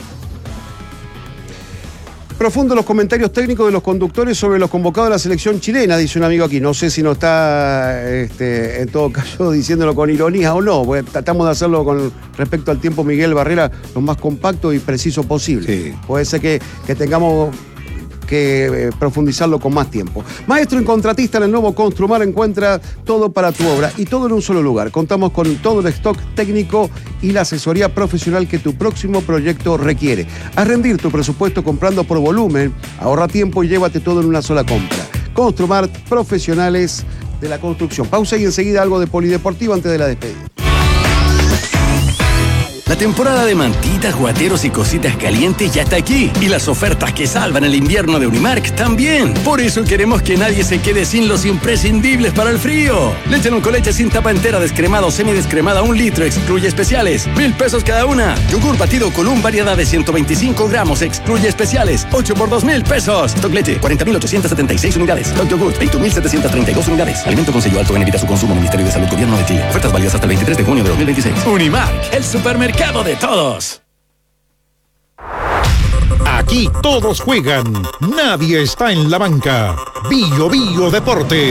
Profundo los comentarios técnicos de los conductores sobre los convocados de la selección chilena, dice un amigo aquí. No sé si no está, en todo caso, diciéndolo con ironía o no. Tratamos de hacerlo con respecto al tiempo Miguel Barrera lo más compacto y preciso posible. Sí. Puede ser que tengamos que profundizarlo con más tiempo. Maestro en contratista en el nuevo Construmar encuentra todo para tu obra y todo en un solo lugar. Contamos con todo el stock técnico y la asesoría profesional que tu próximo proyecto requiere. A rendir tu presupuesto comprando por volumen, ahorra tiempo y llévate todo en una sola compra. Construmar, profesionales de la construcción. Pausa y enseguida algo de polideportivo antes de la despedida.
La temporada de mantitas, guateros y cositas calientes ya está aquí. Y las ofertas que salvan el invierno de Unimark también. Por eso queremos que nadie se quede sin los imprescindibles para el frío. Leche Noncoleche sin tapa entera, descremada o semidescremada, 1 litro, excluye especiales, 1,000 pesos cada una. Yogur batido Column, variedad de 125 gramos, excluye especiales, 8 por 2,000 pesos. Stock leche, 40.876 unidades. Stock yogur, 21.732 unidades. Alimento con sello alto en evita su consumo. Ministerio de Salud, Gobierno de Chile. Ofertas válidas hasta el 23 de junio de 2026. Unimark, el supermercado de todos.
Aquí todos juegan, nadie está en la banca. Bio Bio Deportes.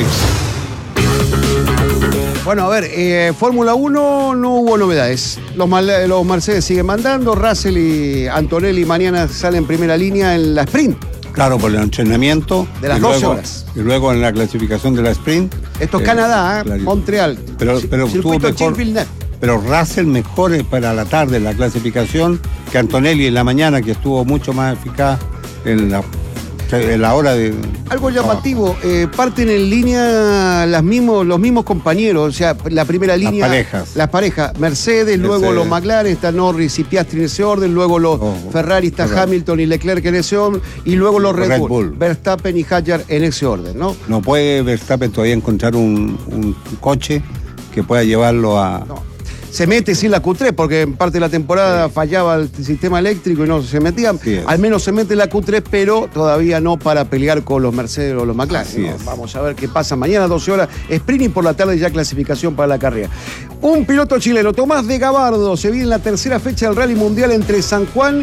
Bueno, a ver, Fórmula 1 no hubo novedades. Los Mercedes siguen mandando. Russell y Antonelli mañana salen en primera línea en la sprint.
Claro, por el entrenamiento.
De las 12 horas.
Y luego en la clasificación de la sprint.
Esto es Canadá, Montreal.
Pero tuvo mejor. Pero Russell mejor para la tarde en la clasificación que Antonelli en la mañana, que estuvo mucho más eficaz en la hora de...
Algo llamativo, parten en línea los mismos compañeros, o sea, la primera línea... Las parejas. Mercedes, luego los McLaren, está Norris y Piastri en ese orden, luego los Ferrari, está Hamilton y Leclerc en ese orden, y luego los Red Bull, Verstappen y Hadjar en ese orden, ¿no?
No puede Verstappen todavía encontrar un coche que pueda llevarlo a...
No. Se mete sin la Q3, porque en parte de la temporada fallaba el sistema eléctrico y no se metía. Al menos se mete la Q3, pero todavía no para pelear con los Mercedes o los McLaren. ¿No? Vamos a ver qué pasa mañana, 12 horas. Sprint y por la tarde ya clasificación para la carrera. Un piloto chileno, Tomás de Gabardo, se viene en la tercera fecha del Rally Mundial entre San Juan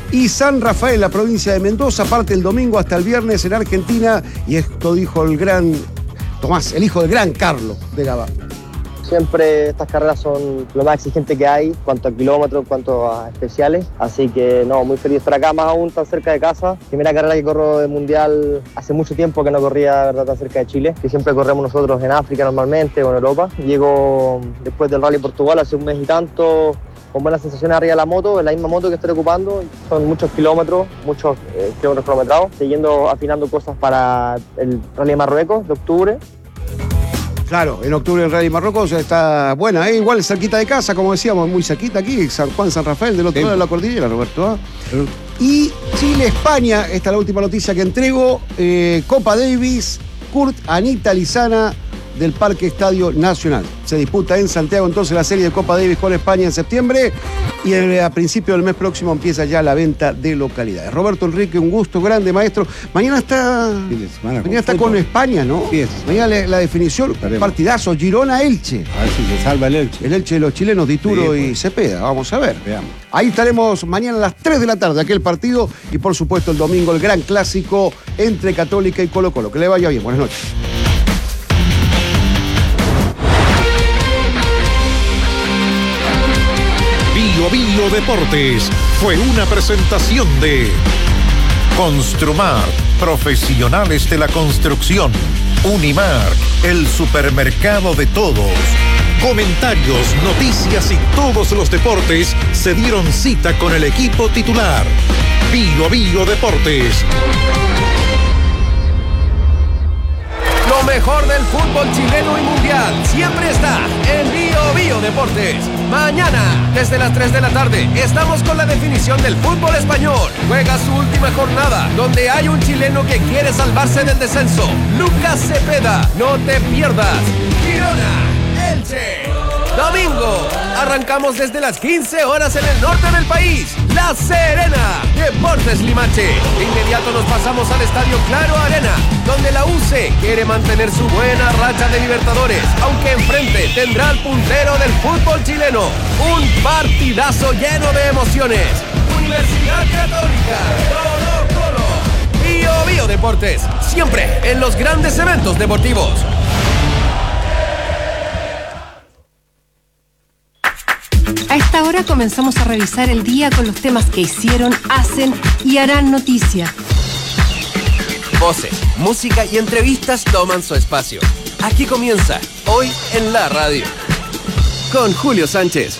y San Rafael, la provincia de Mendoza, parte el domingo hasta el viernes en Argentina. Y esto dijo el gran Tomás, el hijo del gran Carlos de Gabá.
Siempre estas carreras son lo más exigente que hay, cuanto a kilómetros, cuanto a especiales. Así que no, muy feliz de estar acá, más aún tan cerca de casa. Primera carrera que corro de mundial, hace mucho tiempo que no corría, verdad, tan cerca de Chile, que siempre corremos nosotros en África normalmente o en Europa. Llego después del Rally Portugal hace un mes y tanto, con buenas sensaciones arriba de la moto, en la misma moto que estoy ocupando. Son muchos kilómetros kilometrados, siguiendo afinando cosas para el Rally de Marruecos de octubre.
Claro, en octubre el Rally Marruecos está buena, igual cerquita de casa, como decíamos, muy cerquita aquí, San Juan, San Rafael, del otro lado de la cordillera, Roberto. Y Chile-España, esta es la última noticia que entrego. Copa Davis, Kurt Anita Lizana del Parque Estadio Nacional. Se disputa en Santiago entonces la serie de Copa Davis con España en septiembre y a principio del mes próximo empieza ya la venta de localidades. Roberto Enrique, un gusto grande, maestro. Mañana está con España, ¿no? Sí, mañana la definición, partidazo, Girona-Elche.
A ver si se salva el Elche.
El Elche de los chilenos, Dituro y Cepeda, vamos a ver. Veamos. Ahí estaremos mañana a las 3 de la tarde, aquel partido, y por supuesto el domingo el gran clásico entre Católica y Colo-Colo. Que le vaya bien, buenas noches.
Bio Deportes fue una presentación de Construmar, profesionales de la construcción. Unimark, el supermercado de todos. Comentarios, noticias y todos los deportes se dieron cita con el equipo titular. Bio Deportes.
Lo mejor del fútbol chileno y mundial siempre está en Bio Deportes. Mañana, desde las 3 de la tarde, estamos con la definición del fútbol español. Juega su última jornada, donde hay un chileno que quiere salvarse del descenso. Lucas Cepeda, no te pierdas. Girona, Elche. Domingo, arrancamos desde las 15 horas en el norte del país. La Serena, Deportes Limache. De inmediato nos pasamos al Estadio Claro Arena, donde la UC quiere mantener su buena racha de Libertadores, aunque enfrente tendrá al puntero del fútbol chileno. Un partidazo lleno de emociones. Universidad Católica, Colo-Colo. Bio Deportes, siempre en los grandes eventos deportivos.
A esta hora comenzamos a revisar el día con los temas que hicieron, hacen y harán noticia.
Voces, música y entrevistas toman su espacio. Aquí comienza, Hoy en la Radio, con Julio Sánchez.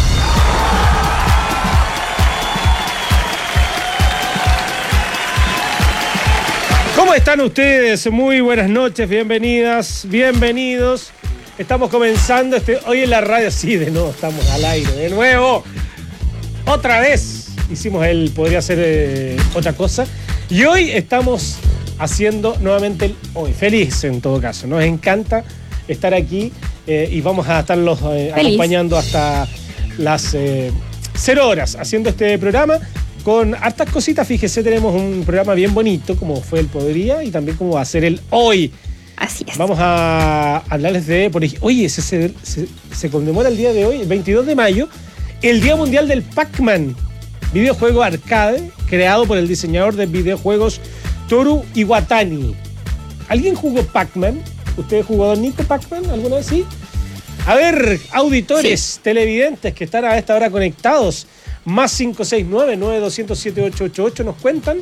¿Cómo están ustedes? Muy buenas noches, bienvenidas, bienvenidos. Estamos comenzando Hoy en la Radio, sí, de nuevo estamos al aire, de nuevo. Otra vez hicimos podría ser otra cosa. Y hoy estamos haciendo nuevamente el Hoy. Feliz en todo caso, nos encanta estar aquí y vamos a estarlos acompañando hasta las 0 horas haciendo este programa con hartas cositas. Fíjese, tenemos un programa bien bonito como fue el Podría y también como va a ser el Hoy.
Así es.
Vamos a hablarles de... Oye, se conmemora el día de hoy, el 22 de mayo, el Día Mundial del Pac-Man, videojuego arcade creado por el diseñador de videojuegos Toru Iwatani. ¿Alguien jugó Pac-Man? ¿Usted jugó Nico Pac-Man alguna vez? Sí. A ver, auditores, televidentes que están a esta hora conectados, más 569-9207-888, nos cuentan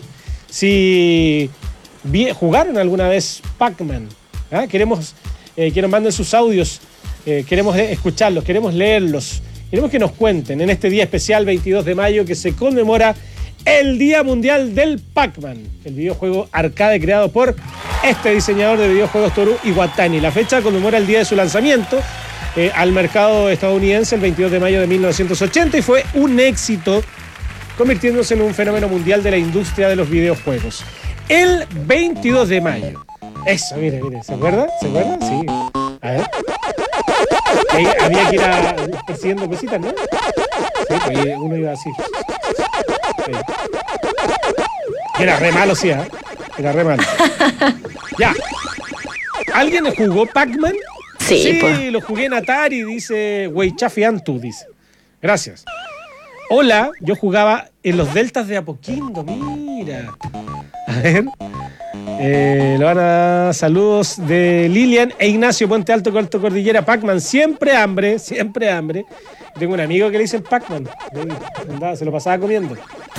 si jugaron alguna vez Pac-Man. Queremos que nos manden sus audios, queremos escucharlos, queremos leerlos, queremos que nos cuenten en este día especial 22 de mayo que se conmemora el Día Mundial del Pac-Man, el videojuego arcade creado por este diseñador de videojuegos Toru Iwatani. La fecha conmemora el día de su lanzamiento al mercado estadounidense el 22 de mayo de 1980 y fue un éxito, convirtiéndose en un fenómeno mundial de la industria de los videojuegos. El 22 de mayo. Eso, mire, ¿se acuerda? ¿Se acuerda? Sí. A ver. Ahí había que ir persiguiendo cositas, ¿no? Sí, pues uno iba así. Sí. Era re malo, sí, ¿eh? Era re malo. Ya. ¿Alguien jugó Pac-Man?
Sí,
pues. Lo jugué en Atari, dice Weichafi Antu, dice. Gracias. Hola, yo jugaba en los Deltas de Apoquindo, mira. A ver. Saludos de Lilian e Ignacio, Puente Alto, Alto Cordillera, Pac-Man, siempre hambre. Tengo un amigo que le dicen Pac-Man, se lo pasaba comiendo.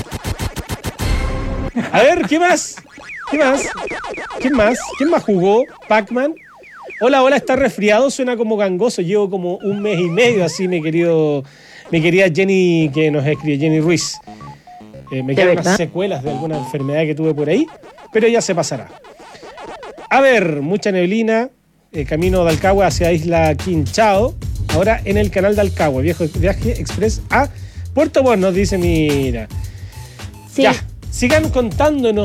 A ver, ¿qué más? ¿Quién más jugó? Pac-Man. Hola, está resfriado, suena como gangoso, llevo como un mes y medio así, mi querida Jenny, que nos escribe, Jenny Ruiz. Me quedan unas secuelas de alguna enfermedad que tuve por ahí, pero ya se pasará. A ver, mucha neblina, camino de Alcagua hacia Isla Quinchao, ahora en el canal de Alcagua, viaje express a Puerto Montt, nos dice, mira. Sí. Ya, sigan contándonos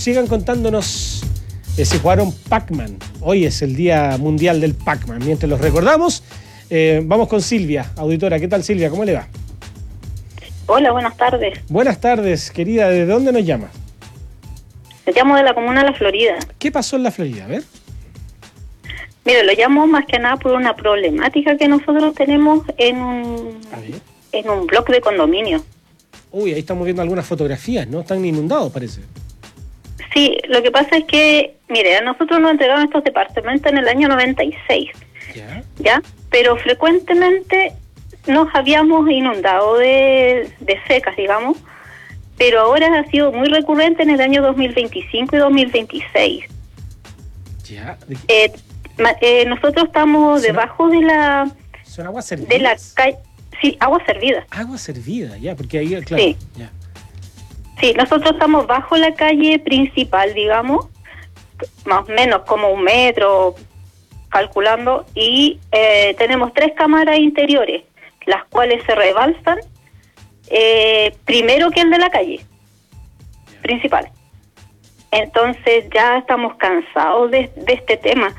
si jugaron Pac-Man. Hoy es el Día Mundial del Pac-Man. Mientras los recordamos, vamos con Silvia, auditora. ¿Qué tal, Silvia? ¿Cómo le va?
Hola, buenas tardes.
Buenas tardes, querida. ¿De dónde nos llama?
Me llamo de la comuna de La Florida.
¿Qué pasó en La Florida? A ver.
Mire, lo llamo más que nada por una problemática que nosotros tenemos en un bloque de condominio.
Uy, ahí estamos viendo algunas fotografías, ¿no? Están inundados, parece.
Sí, lo que pasa es que, mire, a nosotros nos entregaron estos departamentos en el año 96. ¿Ya? Pero frecuentemente nos habíamos inundado de secas, digamos, pero ahora ha sido muy recurrente en el año 2025 y 2026.
¿Ya?
Nosotros estamos debajo de la...
¿Son aguas servidas?
De la calle... Sí, agua servida.
Agua servida, ya, porque ahí, claro.
Sí.
Ya.
Sí, nosotros estamos bajo la calle principal, digamos, más o menos como 1 metro, calculando, y tenemos 3 cámaras interiores, las cuales se rebalsan primero que el de la calle principal. Entonces ya estamos cansados de este tema.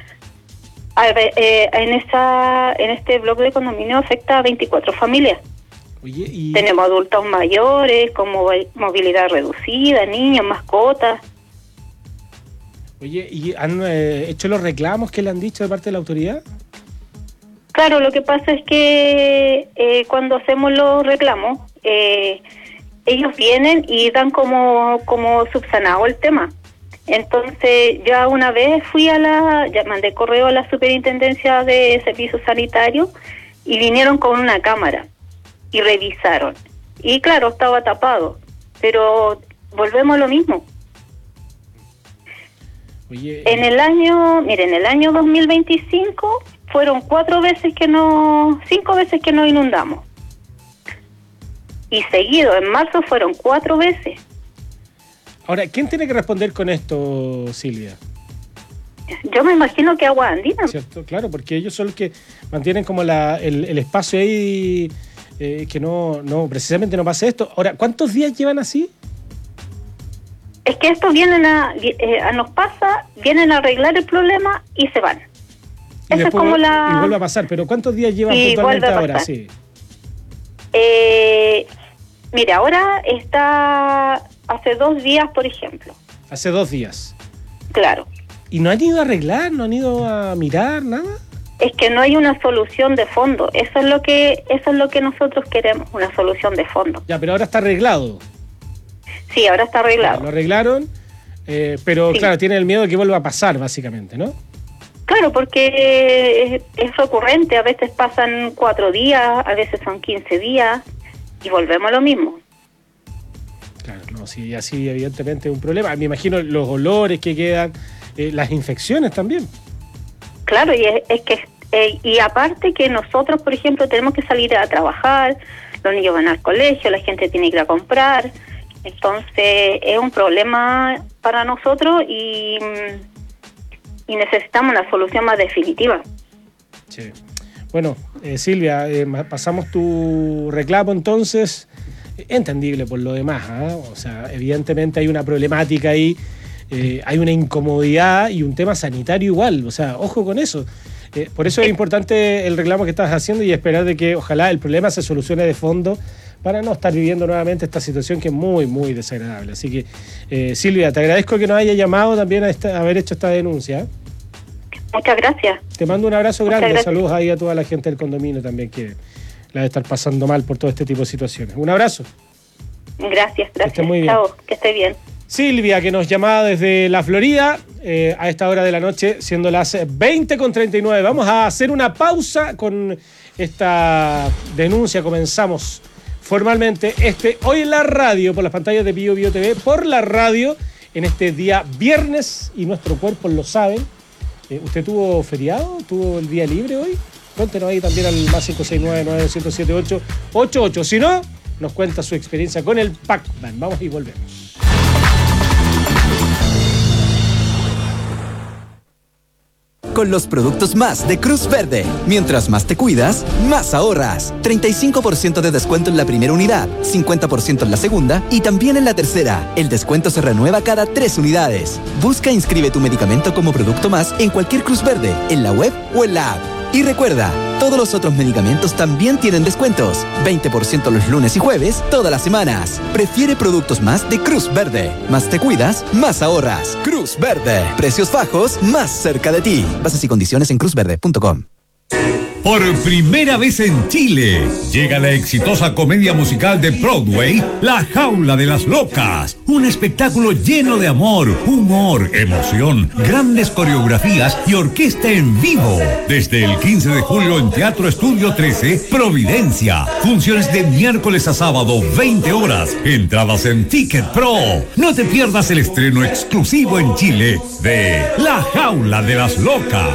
En este bloque de condominio afecta a 24 familias.
Oye,
tenemos adultos mayores, con movilidad reducida, niños, mascotas.
Oye, ¿y han hecho los reclamos que le han dicho de parte de la autoridad?
Claro, lo que pasa es que cuando hacemos los reclamos, ellos vienen y dan como subsanado el tema. Entonces, ya una vez ya mandé correo a la Superintendencia de Servicios Sanitarios y vinieron con una cámara y revisaron. Y claro, estaba tapado, pero volvemos a lo mismo.
Oye,
en el año 2025 fueron 5 veces que nos inundamos. Y seguido, en marzo fueron 4 veces.
Ahora, ¿quién tiene que responder con esto, Silvia?
Yo me imagino que Agua Andina.
¿Cierto? Claro, porque ellos son los que mantienen como el espacio ahí, que no precisamente no pase esto. Ahora, ¿cuántos días llevan así?
Es que estos vienen vienen a arreglar el problema y se van.
Y después, y vuelve a pasar, pero ¿cuántos días llevan puntualmente ahora? Sí.
Mira, ahora está hace 2 días, por ejemplo.
Hace 2 días.
Claro.
¿Y no han ido a arreglar? ¿No han ido a mirar nada?
Es que no hay una solución de fondo. Eso es lo que nosotros queremos, una solución de fondo.
Ya, pero ahora está arreglado.
Sí, ahora está arreglado.
Lo arreglaron, pero
sí.
Claro, tienen el miedo de que vuelva a pasar, básicamente, ¿no?
Claro, porque es recurrente. A veces pasan 4 días, a veces son 15 días y volvemos a lo mismo.
Claro, no, sí, así evidentemente es un problema. Me imagino los olores que quedan, las infecciones también.
Claro, y es que y aparte que nosotros, por ejemplo, tenemos que salir a trabajar, los niños van al colegio, la gente tiene que ir a comprar, entonces es un problema para nosotros y necesitamos una solución más definitiva.
Sí. Bueno, Silvia, pasamos tu reclamo entonces. Entendible por lo demás, ¿eh? O sea, evidentemente hay una problemática ahí, hay una incomodidad y un tema sanitario igual, o sea, ojo con eso. Por eso es importante el reclamo que estás haciendo y esperar de que ojalá el problema se solucione de fondo para no estar viviendo nuevamente esta situación que es muy, muy desagradable. Así que, Silvia, te agradezco que nos haya llamado también a haber hecho esta denuncia.
Muchas gracias.
Te mando un abrazo grande, saludos ahí a toda la gente del condominio también que la de estar pasando mal por todo este tipo de situaciones. Un abrazo.
Gracias.
Que esté muy bien.
Chao, que esté bien.
Silvia, que nos llamaba desde la Florida a esta hora de la noche, siendo las 20:39. Vamos a hacer una pausa con esta denuncia. Comenzamos formalmente hoy en la radio, por las pantallas de Bio Bio TV, por la radio, en este día viernes, y nuestro cuerpo lo saben. ¿Usted tuvo feriado? ¿Tuvo el día libre hoy? Cuéntenos ahí también al más 569-907-888. Si no, nos cuenta su experiencia con el Pac-Man. Vamos y volvemos.
Con los productos más de Cruz Verde. Mientras más te cuidas, más ahorras. 35% de descuento en la primera unidad, 50% en la segunda y también en la tercera. El descuento se renueva cada 3 unidades. Busca e inscribe tu medicamento como producto más en cualquier Cruz Verde, en la web o en la app. Y recuerda, todos los otros medicamentos también tienen descuentos. 20% los lunes y jueves, todas las semanas. Prefiere productos más de Cruz Verde. Más te cuidas, más ahorras. Cruz Verde. Precios bajos, más cerca de ti. Bases y condiciones en cruzverde.com.
Por primera vez en Chile, llega la exitosa comedia musical de Broadway, La Jaula de las Locas. Un espectáculo lleno de amor, humor, emoción, grandes coreografías y orquesta en vivo. Desde el 15 de julio en Teatro Estudio 13, Providencia. Funciones de miércoles a sábado, 20 horas. Entradas en Ticket Pro. No te pierdas el estreno exclusivo en Chile de La Jaula de las Locas.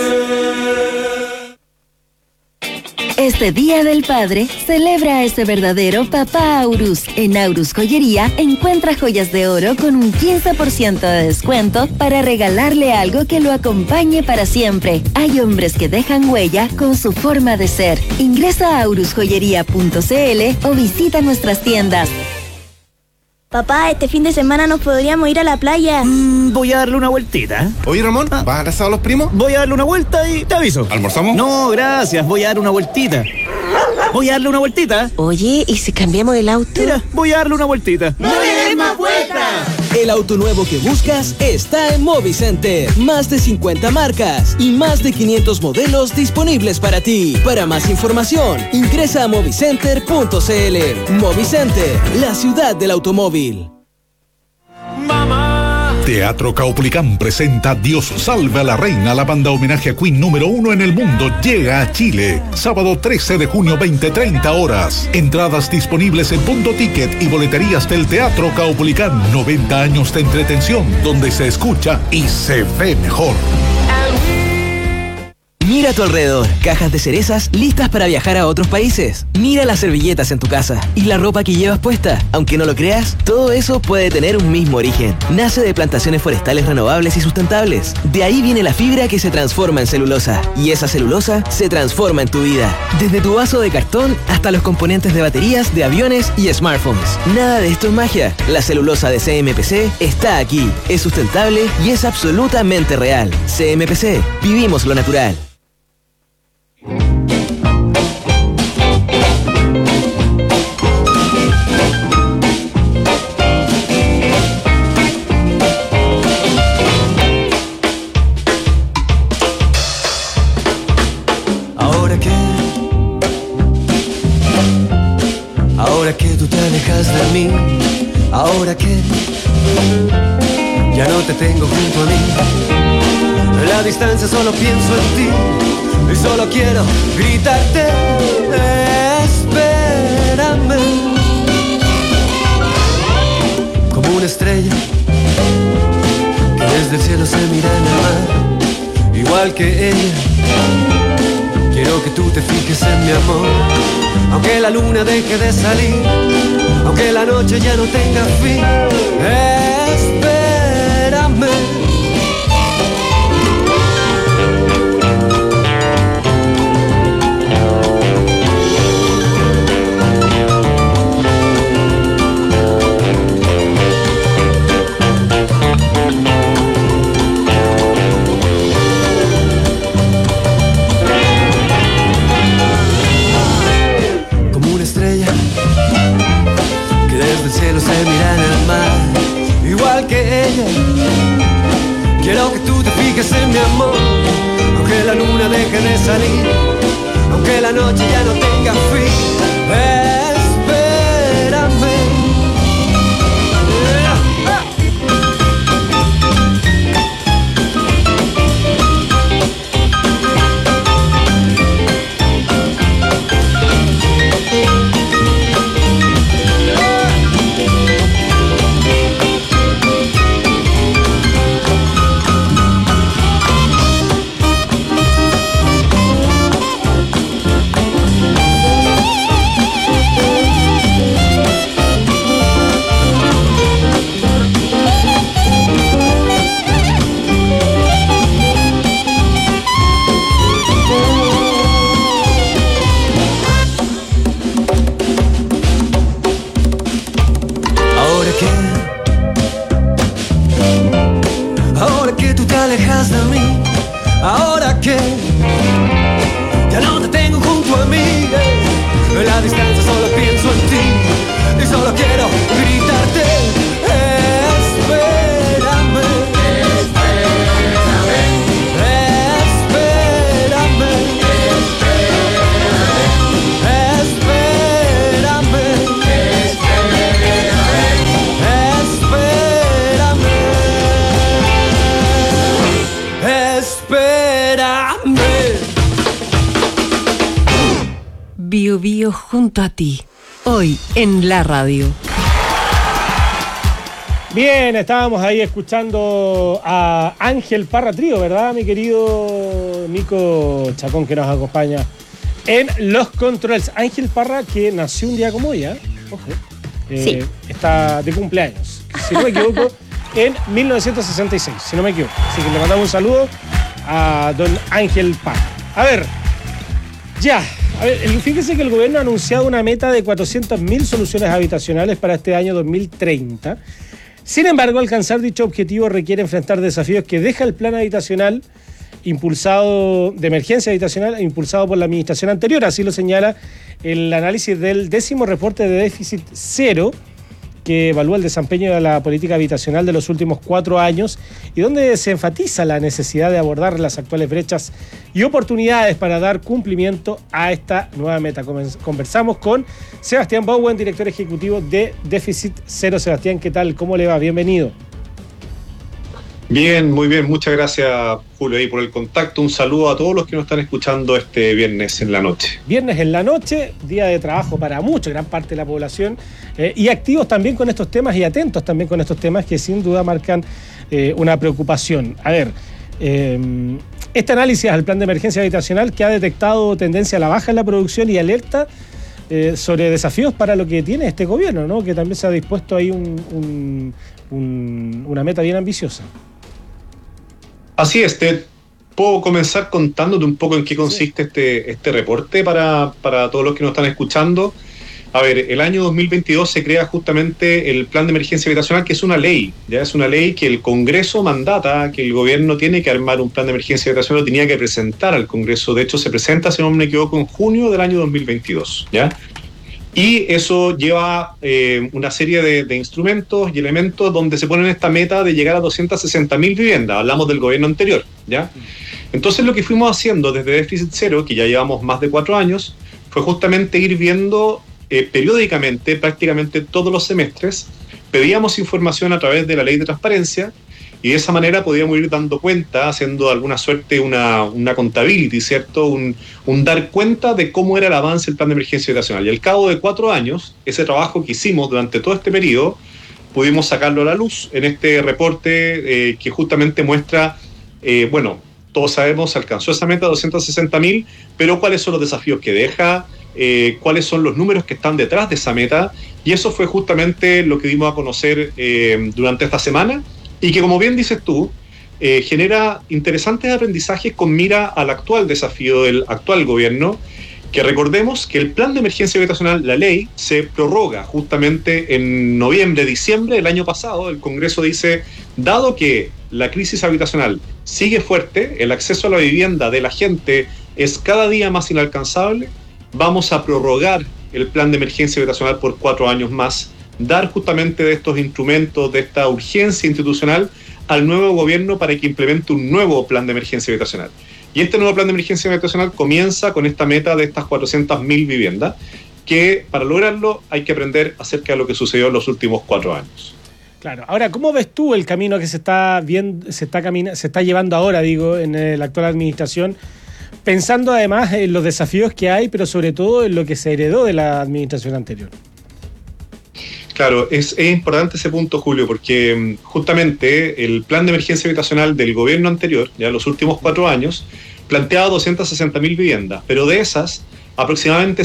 Este Día del Padre, celebra a ese verdadero papá Aurus. En Aurus Joyería, encuentra joyas de oro con un 15% de descuento para regalarle algo que lo acompañe para siempre. Hay hombres que dejan huella con su forma de ser. Ingresa a aurusjoyería.cl o visita nuestras tiendas.
Papá, este fin de semana nos podríamos ir a la playa.
Voy a darle una vueltita.
Oye, Ramón, ¿vas a abrazar a los primos?
Voy a darle una vuelta y te aviso.
¿Almorzamos?
No, gracias, voy a darle una vueltita. Voy a darle una vueltita.
Oye, ¿y si cambiamos el auto?
Mira, voy a darle una vueltita.
¡No le des más vueltas!
El auto nuevo que buscas está en Movicenter. Más de 50 marcas y más de 500 modelos disponibles para ti. Para más información, ingresa a movicenter.cl. Movicenter, la ciudad del automóvil.
Teatro Caupolicán presenta Dios salve a la reina. La banda homenaje a Queen número 1 en el mundo llega a Chile. Sábado 13 de junio, 20:30 horas. Entradas disponibles en Punto Ticket y boleterías del Teatro Caupolicán. 90 años de entretención donde se escucha y se ve mejor.
Mira a tu alrededor, cajas de cerezas listas para viajar a otros países. Mira las servilletas en tu casa y la ropa que llevas puesta. Aunque no lo creas, todo eso puede tener un mismo origen. Nace de plantaciones forestales renovables y sustentables. De ahí viene la fibra que se transforma en celulosa. Y esa celulosa se transforma en tu vida. Desde tu vaso de cartón hasta los componentes de baterías, de aviones y smartphones. Nada de esto es magia. La celulosa de CMPC está aquí. Es sustentable y es absolutamente real. CMPC, vivimos lo natural.
Ahora que tú te alejas de mí, ahora que ya no te tengo junto a mí, en la distancia solo pienso en ti y solo quiero gritarte, espérame. Como una estrella que desde el cielo se mira en el mar, igual que ella, quiero que tú te fijes en mi amor. Aunque la luna deje de salir, aunque la noche ya no tenga fin, espérame. Cielo se mira en el mar, igual que ella. Quiero que tú te fijes en mi amor, aunque la luna deje de salir, aunque la noche ya no tenga fin. Ahora que tú te alejas de mí, ahora que ya no te tengo junto a mí, en la distancia solo pienso en ti y solo quiero gritarte, espérame, espérame, espérame, espérame,
Bio Bio junto a ti, hoy en la radio.
Bien, estábamos ahí escuchando a Ángel Parra Trío, ¿verdad, mi querido Nico Chacón, que nos acompaña en los controles? Ángel Parra, que nació un día como hoy, ¿eh? Ojo,
sí.
Está de cumpleaños, si no me equivoco, en 1966, si no me equivoco. Así que le mandamos un saludo a don Ángel Parra. A ver, fíjese que el gobierno ha anunciado una meta de 400.000 soluciones habitacionales para este año 2030. Sin embargo, alcanzar dicho objetivo requiere enfrentar desafíos que deja el plan habitacional de emergencia habitacional impulsado por la administración anterior. Así lo señala el análisis del 10º reporte de déficit cero, que evalúa el desempeño de la política habitacional de los últimos 4 años y donde se enfatiza la necesidad de abordar las actuales brechas y oportunidades para dar cumplimiento a esta nueva meta. Conversamos con Sebastián Bowen, director ejecutivo de Déficit Cero. Sebastián, ¿qué tal? ¿Cómo le va? Bienvenido.
Bien, muy bien. Muchas gracias, Julio, ahí por el contacto. Un saludo a todos los que nos están escuchando este viernes en la noche.
Viernes en la noche, día de trabajo para gran parte de la población, y activos también con estos temas y atentos también con estos temas que sin duda marcan una preocupación. A ver, este análisis al plan de emergencia habitacional, que ha detectado tendencia a la baja en la producción y alerta sobre desafíos para lo que tiene este gobierno, ¿no? Que también se ha dispuesto ahí una meta bien ambiciosa.
Así es, puedo comenzar contándote un poco en qué consiste este reporte para todos los que nos están escuchando. A ver, el año 2022 se crea justamente el Plan de Emergencia Habitacional, que es una ley, ya es una ley que el Congreso mandata, que el gobierno tiene que armar un plan de emergencia habitacional, lo tenía que presentar al Congreso. De hecho, se presenta, si no me equivoco, en junio del año 2022, ¿ya? Y eso lleva una serie de instrumentos y elementos donde se ponen esta meta de llegar a 260.000 viviendas. Hablamos del gobierno anterior, ¿ya? Entonces lo que fuimos haciendo desde Déficit Cero, que ya llevamos más de 4 años, fue justamente ir viendo periódicamente, prácticamente todos los semestres, pedíamos información a través de la ley de transparencia y de esa manera podíamos ir dando cuenta, haciendo de alguna suerte una contability, ¿cierto? Un dar cuenta de cómo era el avance del plan de emergencia habitacional. Y al cabo de 4 años, ese trabajo que hicimos durante todo este periodo, pudimos sacarlo a la luz en este reporte que justamente muestra, todos sabemos, se alcanzó esa meta de 260.000, pero cuáles son los desafíos que deja, cuáles son los números que están detrás de esa meta, y eso fue justamente lo que dimos a conocer durante esta semana, y que, como bien dices tú, genera interesantes aprendizajes con mira al actual desafío del actual gobierno, que recordemos que el plan de emergencia habitacional, la ley, se prorroga justamente en noviembre, diciembre del año pasado. El Congreso dice, dado que la crisis habitacional sigue fuerte, el acceso a la vivienda de la gente es cada día más inalcanzable, vamos a prorrogar el plan de emergencia habitacional por 4 años más, dar justamente de estos instrumentos, de esta urgencia institucional al nuevo gobierno para que implemente un nuevo plan de emergencia habitacional. Y este nuevo plan de emergencia habitacional comienza con esta meta de estas 400.000 viviendas, que para lograrlo hay que aprender acerca de lo que sucedió en los últimos 4 años.
Claro. Ahora, ¿cómo ves tú el camino que se está llevando ahora, en la actual administración? Pensando además en los desafíos que hay, pero sobre todo en lo que se heredó de la administración anterior.
Claro, es importante ese punto, Julio, porque justamente el plan de emergencia habitacional del gobierno anterior, ya los últimos 4 años, planteaba 260.000 viviendas, pero de esas, aproximadamente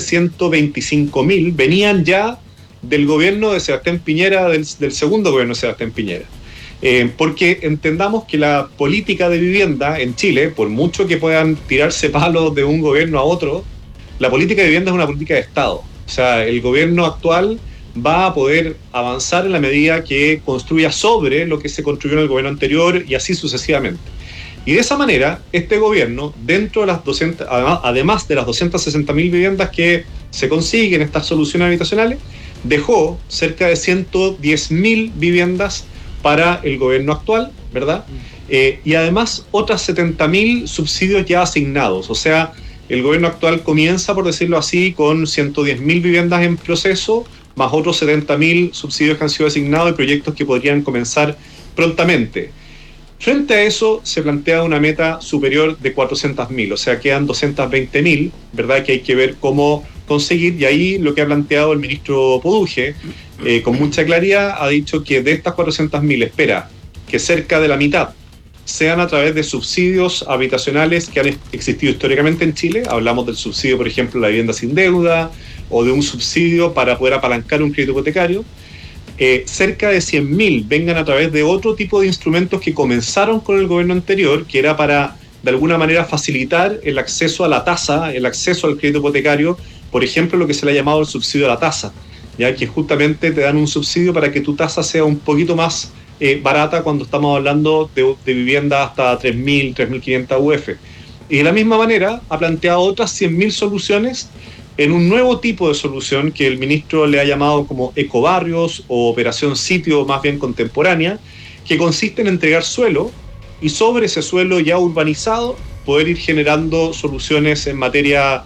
125.000 venían ya del gobierno de Sebastián Piñera, del segundo gobierno de Sebastián Piñera. Porque entendamos que la política de vivienda en Chile, por mucho que puedan tirarse palos de un gobierno a otro, la política de vivienda es una política de Estado. O sea, el gobierno actual va a poder avanzar en la medida que construya sobre lo que se construyó en el gobierno anterior y así sucesivamente. Y de esa manera, este gobierno, dentro de las además de las 260.000 viviendas que se consiguen, estas soluciones habitacionales, dejó cerca de 110.000 viviendas para el gobierno actual, ¿verdad? Y además otras 70.000 subsidios ya asignados. O sea, el gobierno actual comienza, por decirlo así, con 110.000 viviendas en proceso, más otros 70.000 subsidios que han sido asignados y proyectos que podrían comenzar prontamente. Frente a eso, se plantea una meta superior de 400.000, o sea, quedan 220.000, ¿verdad? Que hay que ver cómo conseguir, y ahí lo que ha planteado el ministro Poduje, con mucha claridad, ha dicho que de estas 400.000 espera que cerca de la mitad sean a través de subsidios habitacionales que han existido históricamente en Chile. Hablamos del subsidio, por ejemplo, la vivienda sin deuda, o de un subsidio para poder apalancar un crédito hipotecario. Cerca de 100.000 vengan a través de otro tipo de instrumentos que comenzaron con el gobierno anterior, que era para, de alguna manera, facilitar el acceso a la tasa, el acceso al crédito hipotecario, por ejemplo, lo que se le ha llamado el subsidio a la tasa, ya que justamente te dan un subsidio para que tu tasa sea un poquito más barata cuando estamos hablando de viviendas hasta 3.000, 3.500 UF. Y de la misma manera ha planteado otras 100.000 soluciones en un nuevo tipo de solución que el ministro le ha llamado como ecobarrios o operación sitio más bien contemporánea, que consiste en entregar suelo y sobre ese suelo ya urbanizado poder ir generando soluciones en materia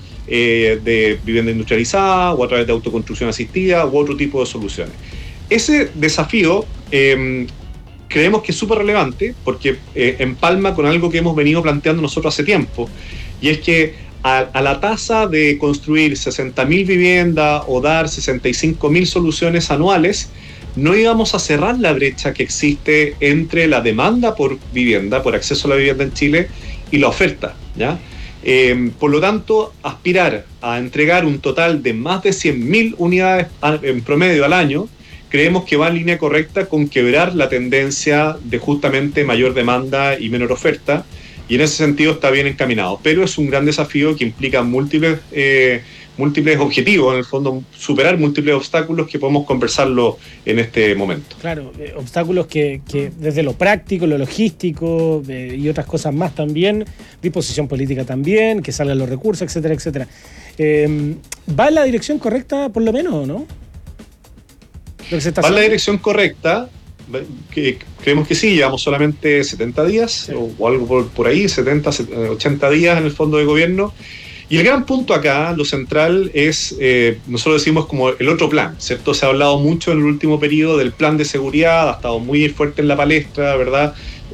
de vivienda industrializada o a través de autoconstrucción asistida u otro tipo de soluciones. Ese desafío creemos que es súper relevante porque empalma con algo que hemos venido planteando nosotros hace tiempo, y es que a la tasa de construir 60.000 viviendas o dar 65.000 soluciones anuales, no íbamos a cerrar la brecha que existe entre la demanda por vivienda, por acceso a la vivienda en Chile, y la oferta, ¿ya? Por lo tanto, aspirar a entregar un total de más de 100.000 unidades en promedio al año, creemos que va en línea correcta con quebrar la tendencia de justamente mayor demanda y menor oferta, y en ese sentido está bien encaminado, pero es un gran desafío que implica múltiples objetivos, en el fondo superar múltiples obstáculos que podemos conversarlo en este momento.
Claro, obstáculos que desde lo práctico, lo logístico y otras cosas más también, disposición política también, que salgan los recursos, etcétera, etcétera. ¿Va en la dirección correcta por lo menos o no?
Va en la dirección correcta. Que creemos que sí, llevamos solamente 70 días o algo por ahí, 70, 80 días en el fondo de gobierno, y el gran punto acá, lo central es, nosotros decimos como el otro plan, ¿cierto? Se ha hablado mucho en el último periodo del plan de seguridad, ha estado muy fuerte en la palestra, ¿verdad?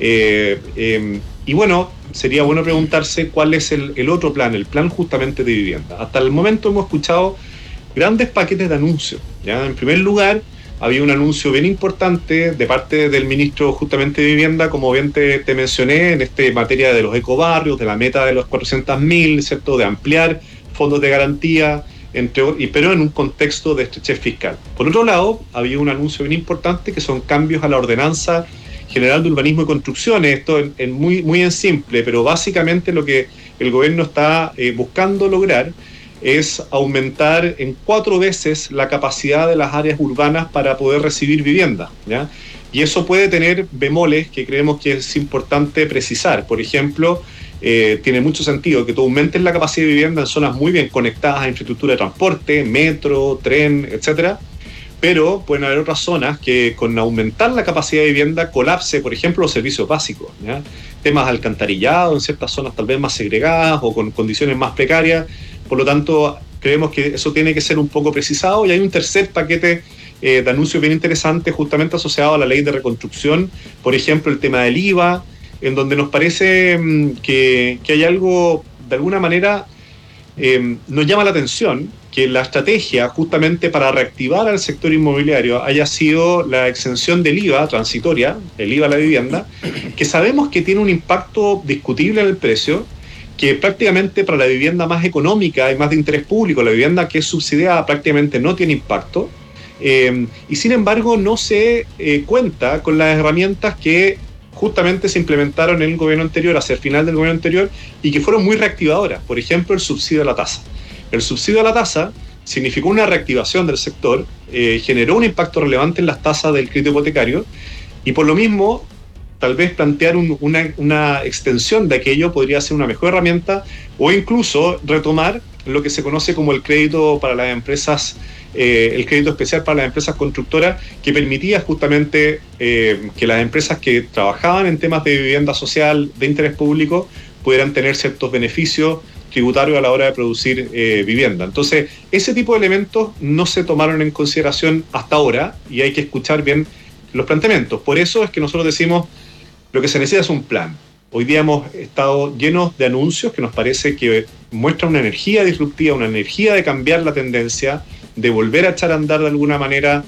Y bueno, sería bueno preguntarse cuál es el otro plan, el plan justamente de vivienda. Hasta el momento hemos escuchado grandes paquetes de anuncios, ¿ya? En primer lugar, había un anuncio bien importante de parte del ministro justamente de Vivienda, como bien te mencioné, en materia de los ecobarrios, de la meta de los 400.000, ¿cierto? De ampliar fondos de garantía, pero en un contexto de estrechez fiscal. Por otro lado, había un anuncio bien importante que son cambios a la Ordenanza General de Urbanismo y Construcciones. Esto muy en simple, pero básicamente lo que el gobierno está buscando lograr es aumentar en 4 veces la capacidad de las áreas urbanas para poder recibir vivienda, ¿ya? Y eso puede tener bemoles que creemos que es importante precisar. Por ejemplo, tiene mucho sentido que tú aumentes la capacidad de vivienda en zonas muy bien conectadas a infraestructura de transporte, metro, tren, etcétera, pero pueden haber otras zonas que con aumentar la capacidad de vivienda colapse, por ejemplo, los servicios básicos, ¿ya? Temas de alcantarillado en ciertas zonas tal vez más segregadas o con condiciones más precarias. Por lo tanto, creemos que eso tiene que ser un poco precisado, y hay un tercer paquete de anuncios bien interesante justamente asociado a la ley de reconstrucción, por ejemplo, el tema del IVA, en donde nos parece que hay algo, de alguna manera, nos llama la atención que la estrategia justamente para reactivar al sector inmobiliario haya sido la exención del IVA transitoria, el IVA a la vivienda, que sabemos que tiene un impacto discutible en el precio, que prácticamente para la vivienda más económica y más de interés público, la vivienda que es subsidiada prácticamente no tiene impacto, y sin embargo no se cuenta con las herramientas que justamente se implementaron en el gobierno anterior, hacia el final del gobierno anterior, y que fueron muy reactivadoras. Por ejemplo, el subsidio a la tasa. El subsidio a la tasa significó una reactivación del sector, generó un impacto relevante en las tasas del crédito hipotecario, y por lo mismo, tal vez plantear una extensión de aquello podría ser una mejor herramienta, o incluso retomar lo que se conoce como el crédito para las empresas, el crédito especial para las empresas constructoras, que permitía justamente que las empresas que trabajaban en temas de vivienda social de interés público pudieran tener ciertos beneficios tributarios a la hora de producir vivienda. Entonces, ese tipo de elementos no se tomaron en consideración hasta ahora, y hay que escuchar bien los planteamientos. Por eso es que nosotros decimos, lo que se necesita es un plan. Hoy día hemos estado llenos de anuncios que nos parece que muestran una energía disruptiva, una energía de cambiar la tendencia, de volver a echar a andar de alguna manera,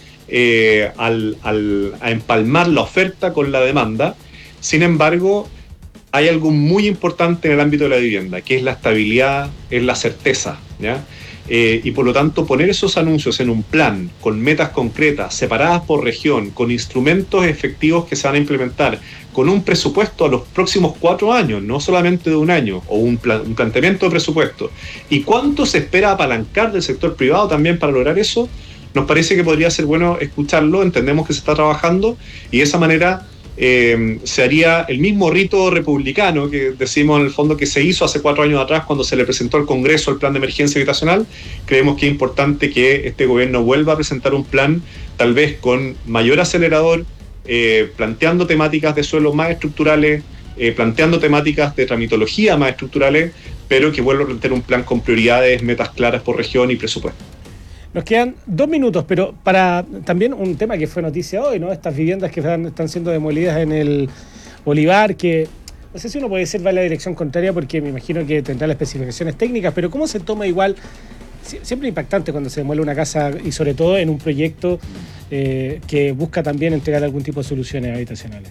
a empalmar la oferta con la demanda. Sin embargo, hay algo muy importante en el ámbito de la vivienda, que es la estabilidad, es la certeza, ¿ya? Y por lo tanto poner esos anuncios en un plan, con metas concretas, separadas por región, con instrumentos efectivos que se van a implementar, con un presupuesto a los próximos 4 años, no solamente de un año, o un planteamiento de presupuesto. ¿Y cuánto se espera apalancar del sector privado también para lograr eso? Nos parece que podría ser bueno escucharlo, entendemos que se está trabajando, y de esa manera se haría el mismo rito republicano que decimos en el fondo que se hizo hace 4 años atrás cuando se le presentó al Congreso el plan de emergencia habitacional. Creemos que es importante que este gobierno vuelva a presentar un plan, tal vez con mayor acelerador, planteando temáticas de suelos más estructurales, planteando temáticas de tramitología más estructurales, pero que vuelva a plantear un plan con prioridades, metas claras por región y presupuesto.
Nos quedan 2 minutos, pero para también un tema que fue noticia hoy, ¿no? Estas viviendas que están siendo demolidas en el Olivar, que no sé si uno puede decir va en la dirección contraria, porque me imagino que tendrá las especificaciones técnicas, pero ¿cómo se toma igual? Siempre impactante cuando se demuele una casa, y sobre todo en un proyecto que busca también entregar algún tipo de soluciones habitacionales.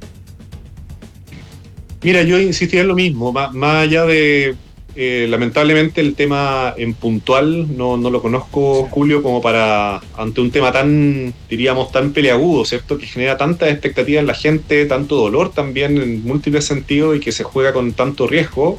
Mira, yo insistí en lo mismo, más allá de... lamentablemente el tema en puntual no lo conozco, Julio, como para, ante un tema tan, diríamos, tan peleagudo, ¿cierto? Que genera tantas expectativas en la gente, tanto dolor también en múltiples sentidos, y que se juega con tanto riesgo,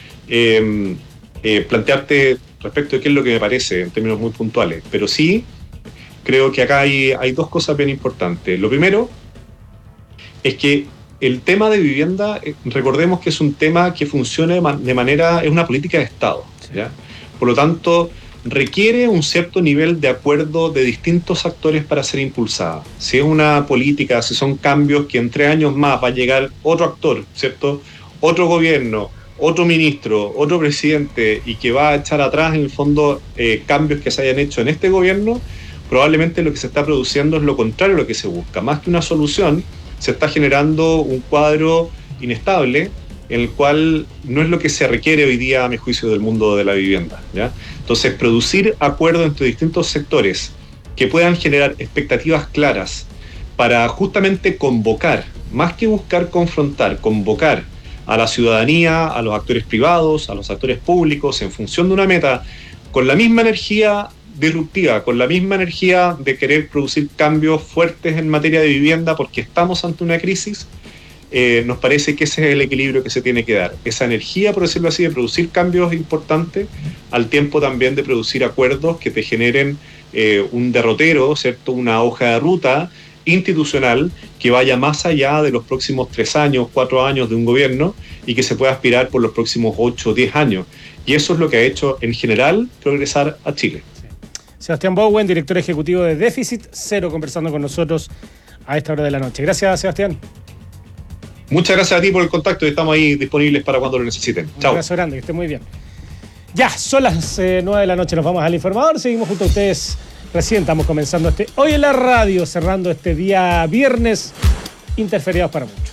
plantearte respecto de qué es lo que me parece en términos muy puntuales. Pero sí, creo que acá hay 2 cosas bien importantes. Lo primero es que el tema de vivienda, recordemos que es un tema que funciona de manera, es una política de Estado, ¿ya? Por lo tanto, requiere un cierto nivel de acuerdo de distintos actores para ser impulsada. Si es una política, si son cambios que en 3 años más va a llegar otro actor, ¿cierto? Otro gobierno, otro ministro, otro presidente, y que va a echar atrás en el fondo cambios que se hayan hecho en este gobierno, probablemente lo que se está produciendo es lo contrario a lo que se busca. Más que una solución, se está generando un cuadro inestable en el cual no es lo que se requiere hoy día, a mi juicio, del mundo de la vivienda, ¿ya? Entonces, producir acuerdos entre distintos sectores que puedan generar expectativas claras para justamente convocar, más que buscar confrontar, convocar a la ciudadanía, a los actores privados, a los actores públicos, en función de una meta, con la misma energía disruptiva, con la misma energía de querer producir cambios fuertes en materia de vivienda porque estamos ante una crisis. Nos parece que ese es el equilibrio que se tiene que dar, esa energía, por decirlo así, de producir cambios importantes, al tiempo también de producir acuerdos que te generen un derrotero, ¿cierto? Una hoja de ruta institucional que vaya más allá de los próximos 3 años, 4 años de un gobierno, y que se pueda aspirar por los próximos 8 o 10 años. Y eso es lo que ha hecho en general progresar a Chile.
Sebastián Bowen, director ejecutivo de Déficit Cero, conversando con nosotros a esta hora de la noche. Gracias, Sebastián.
Muchas gracias a ti por el contacto y estamos ahí disponibles para cuando lo necesiten. Chao.
Un abrazo grande, que esté muy bien. Ya, son las 9 de la noche, nos vamos al informador, seguimos junto a ustedes. Recién estamos comenzando hoy en la radio, cerrando este día viernes, interferiados para muchos.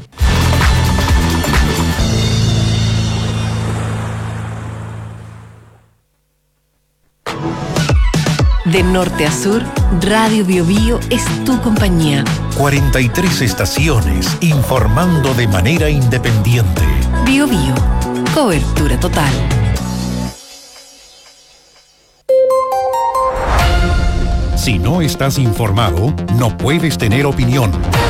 De norte a sur, Radio Bio Bio es tu compañía.
43 estaciones informando de manera independiente.
Bio Bio, cobertura total.
Si no estás informado, no puedes tener opinión.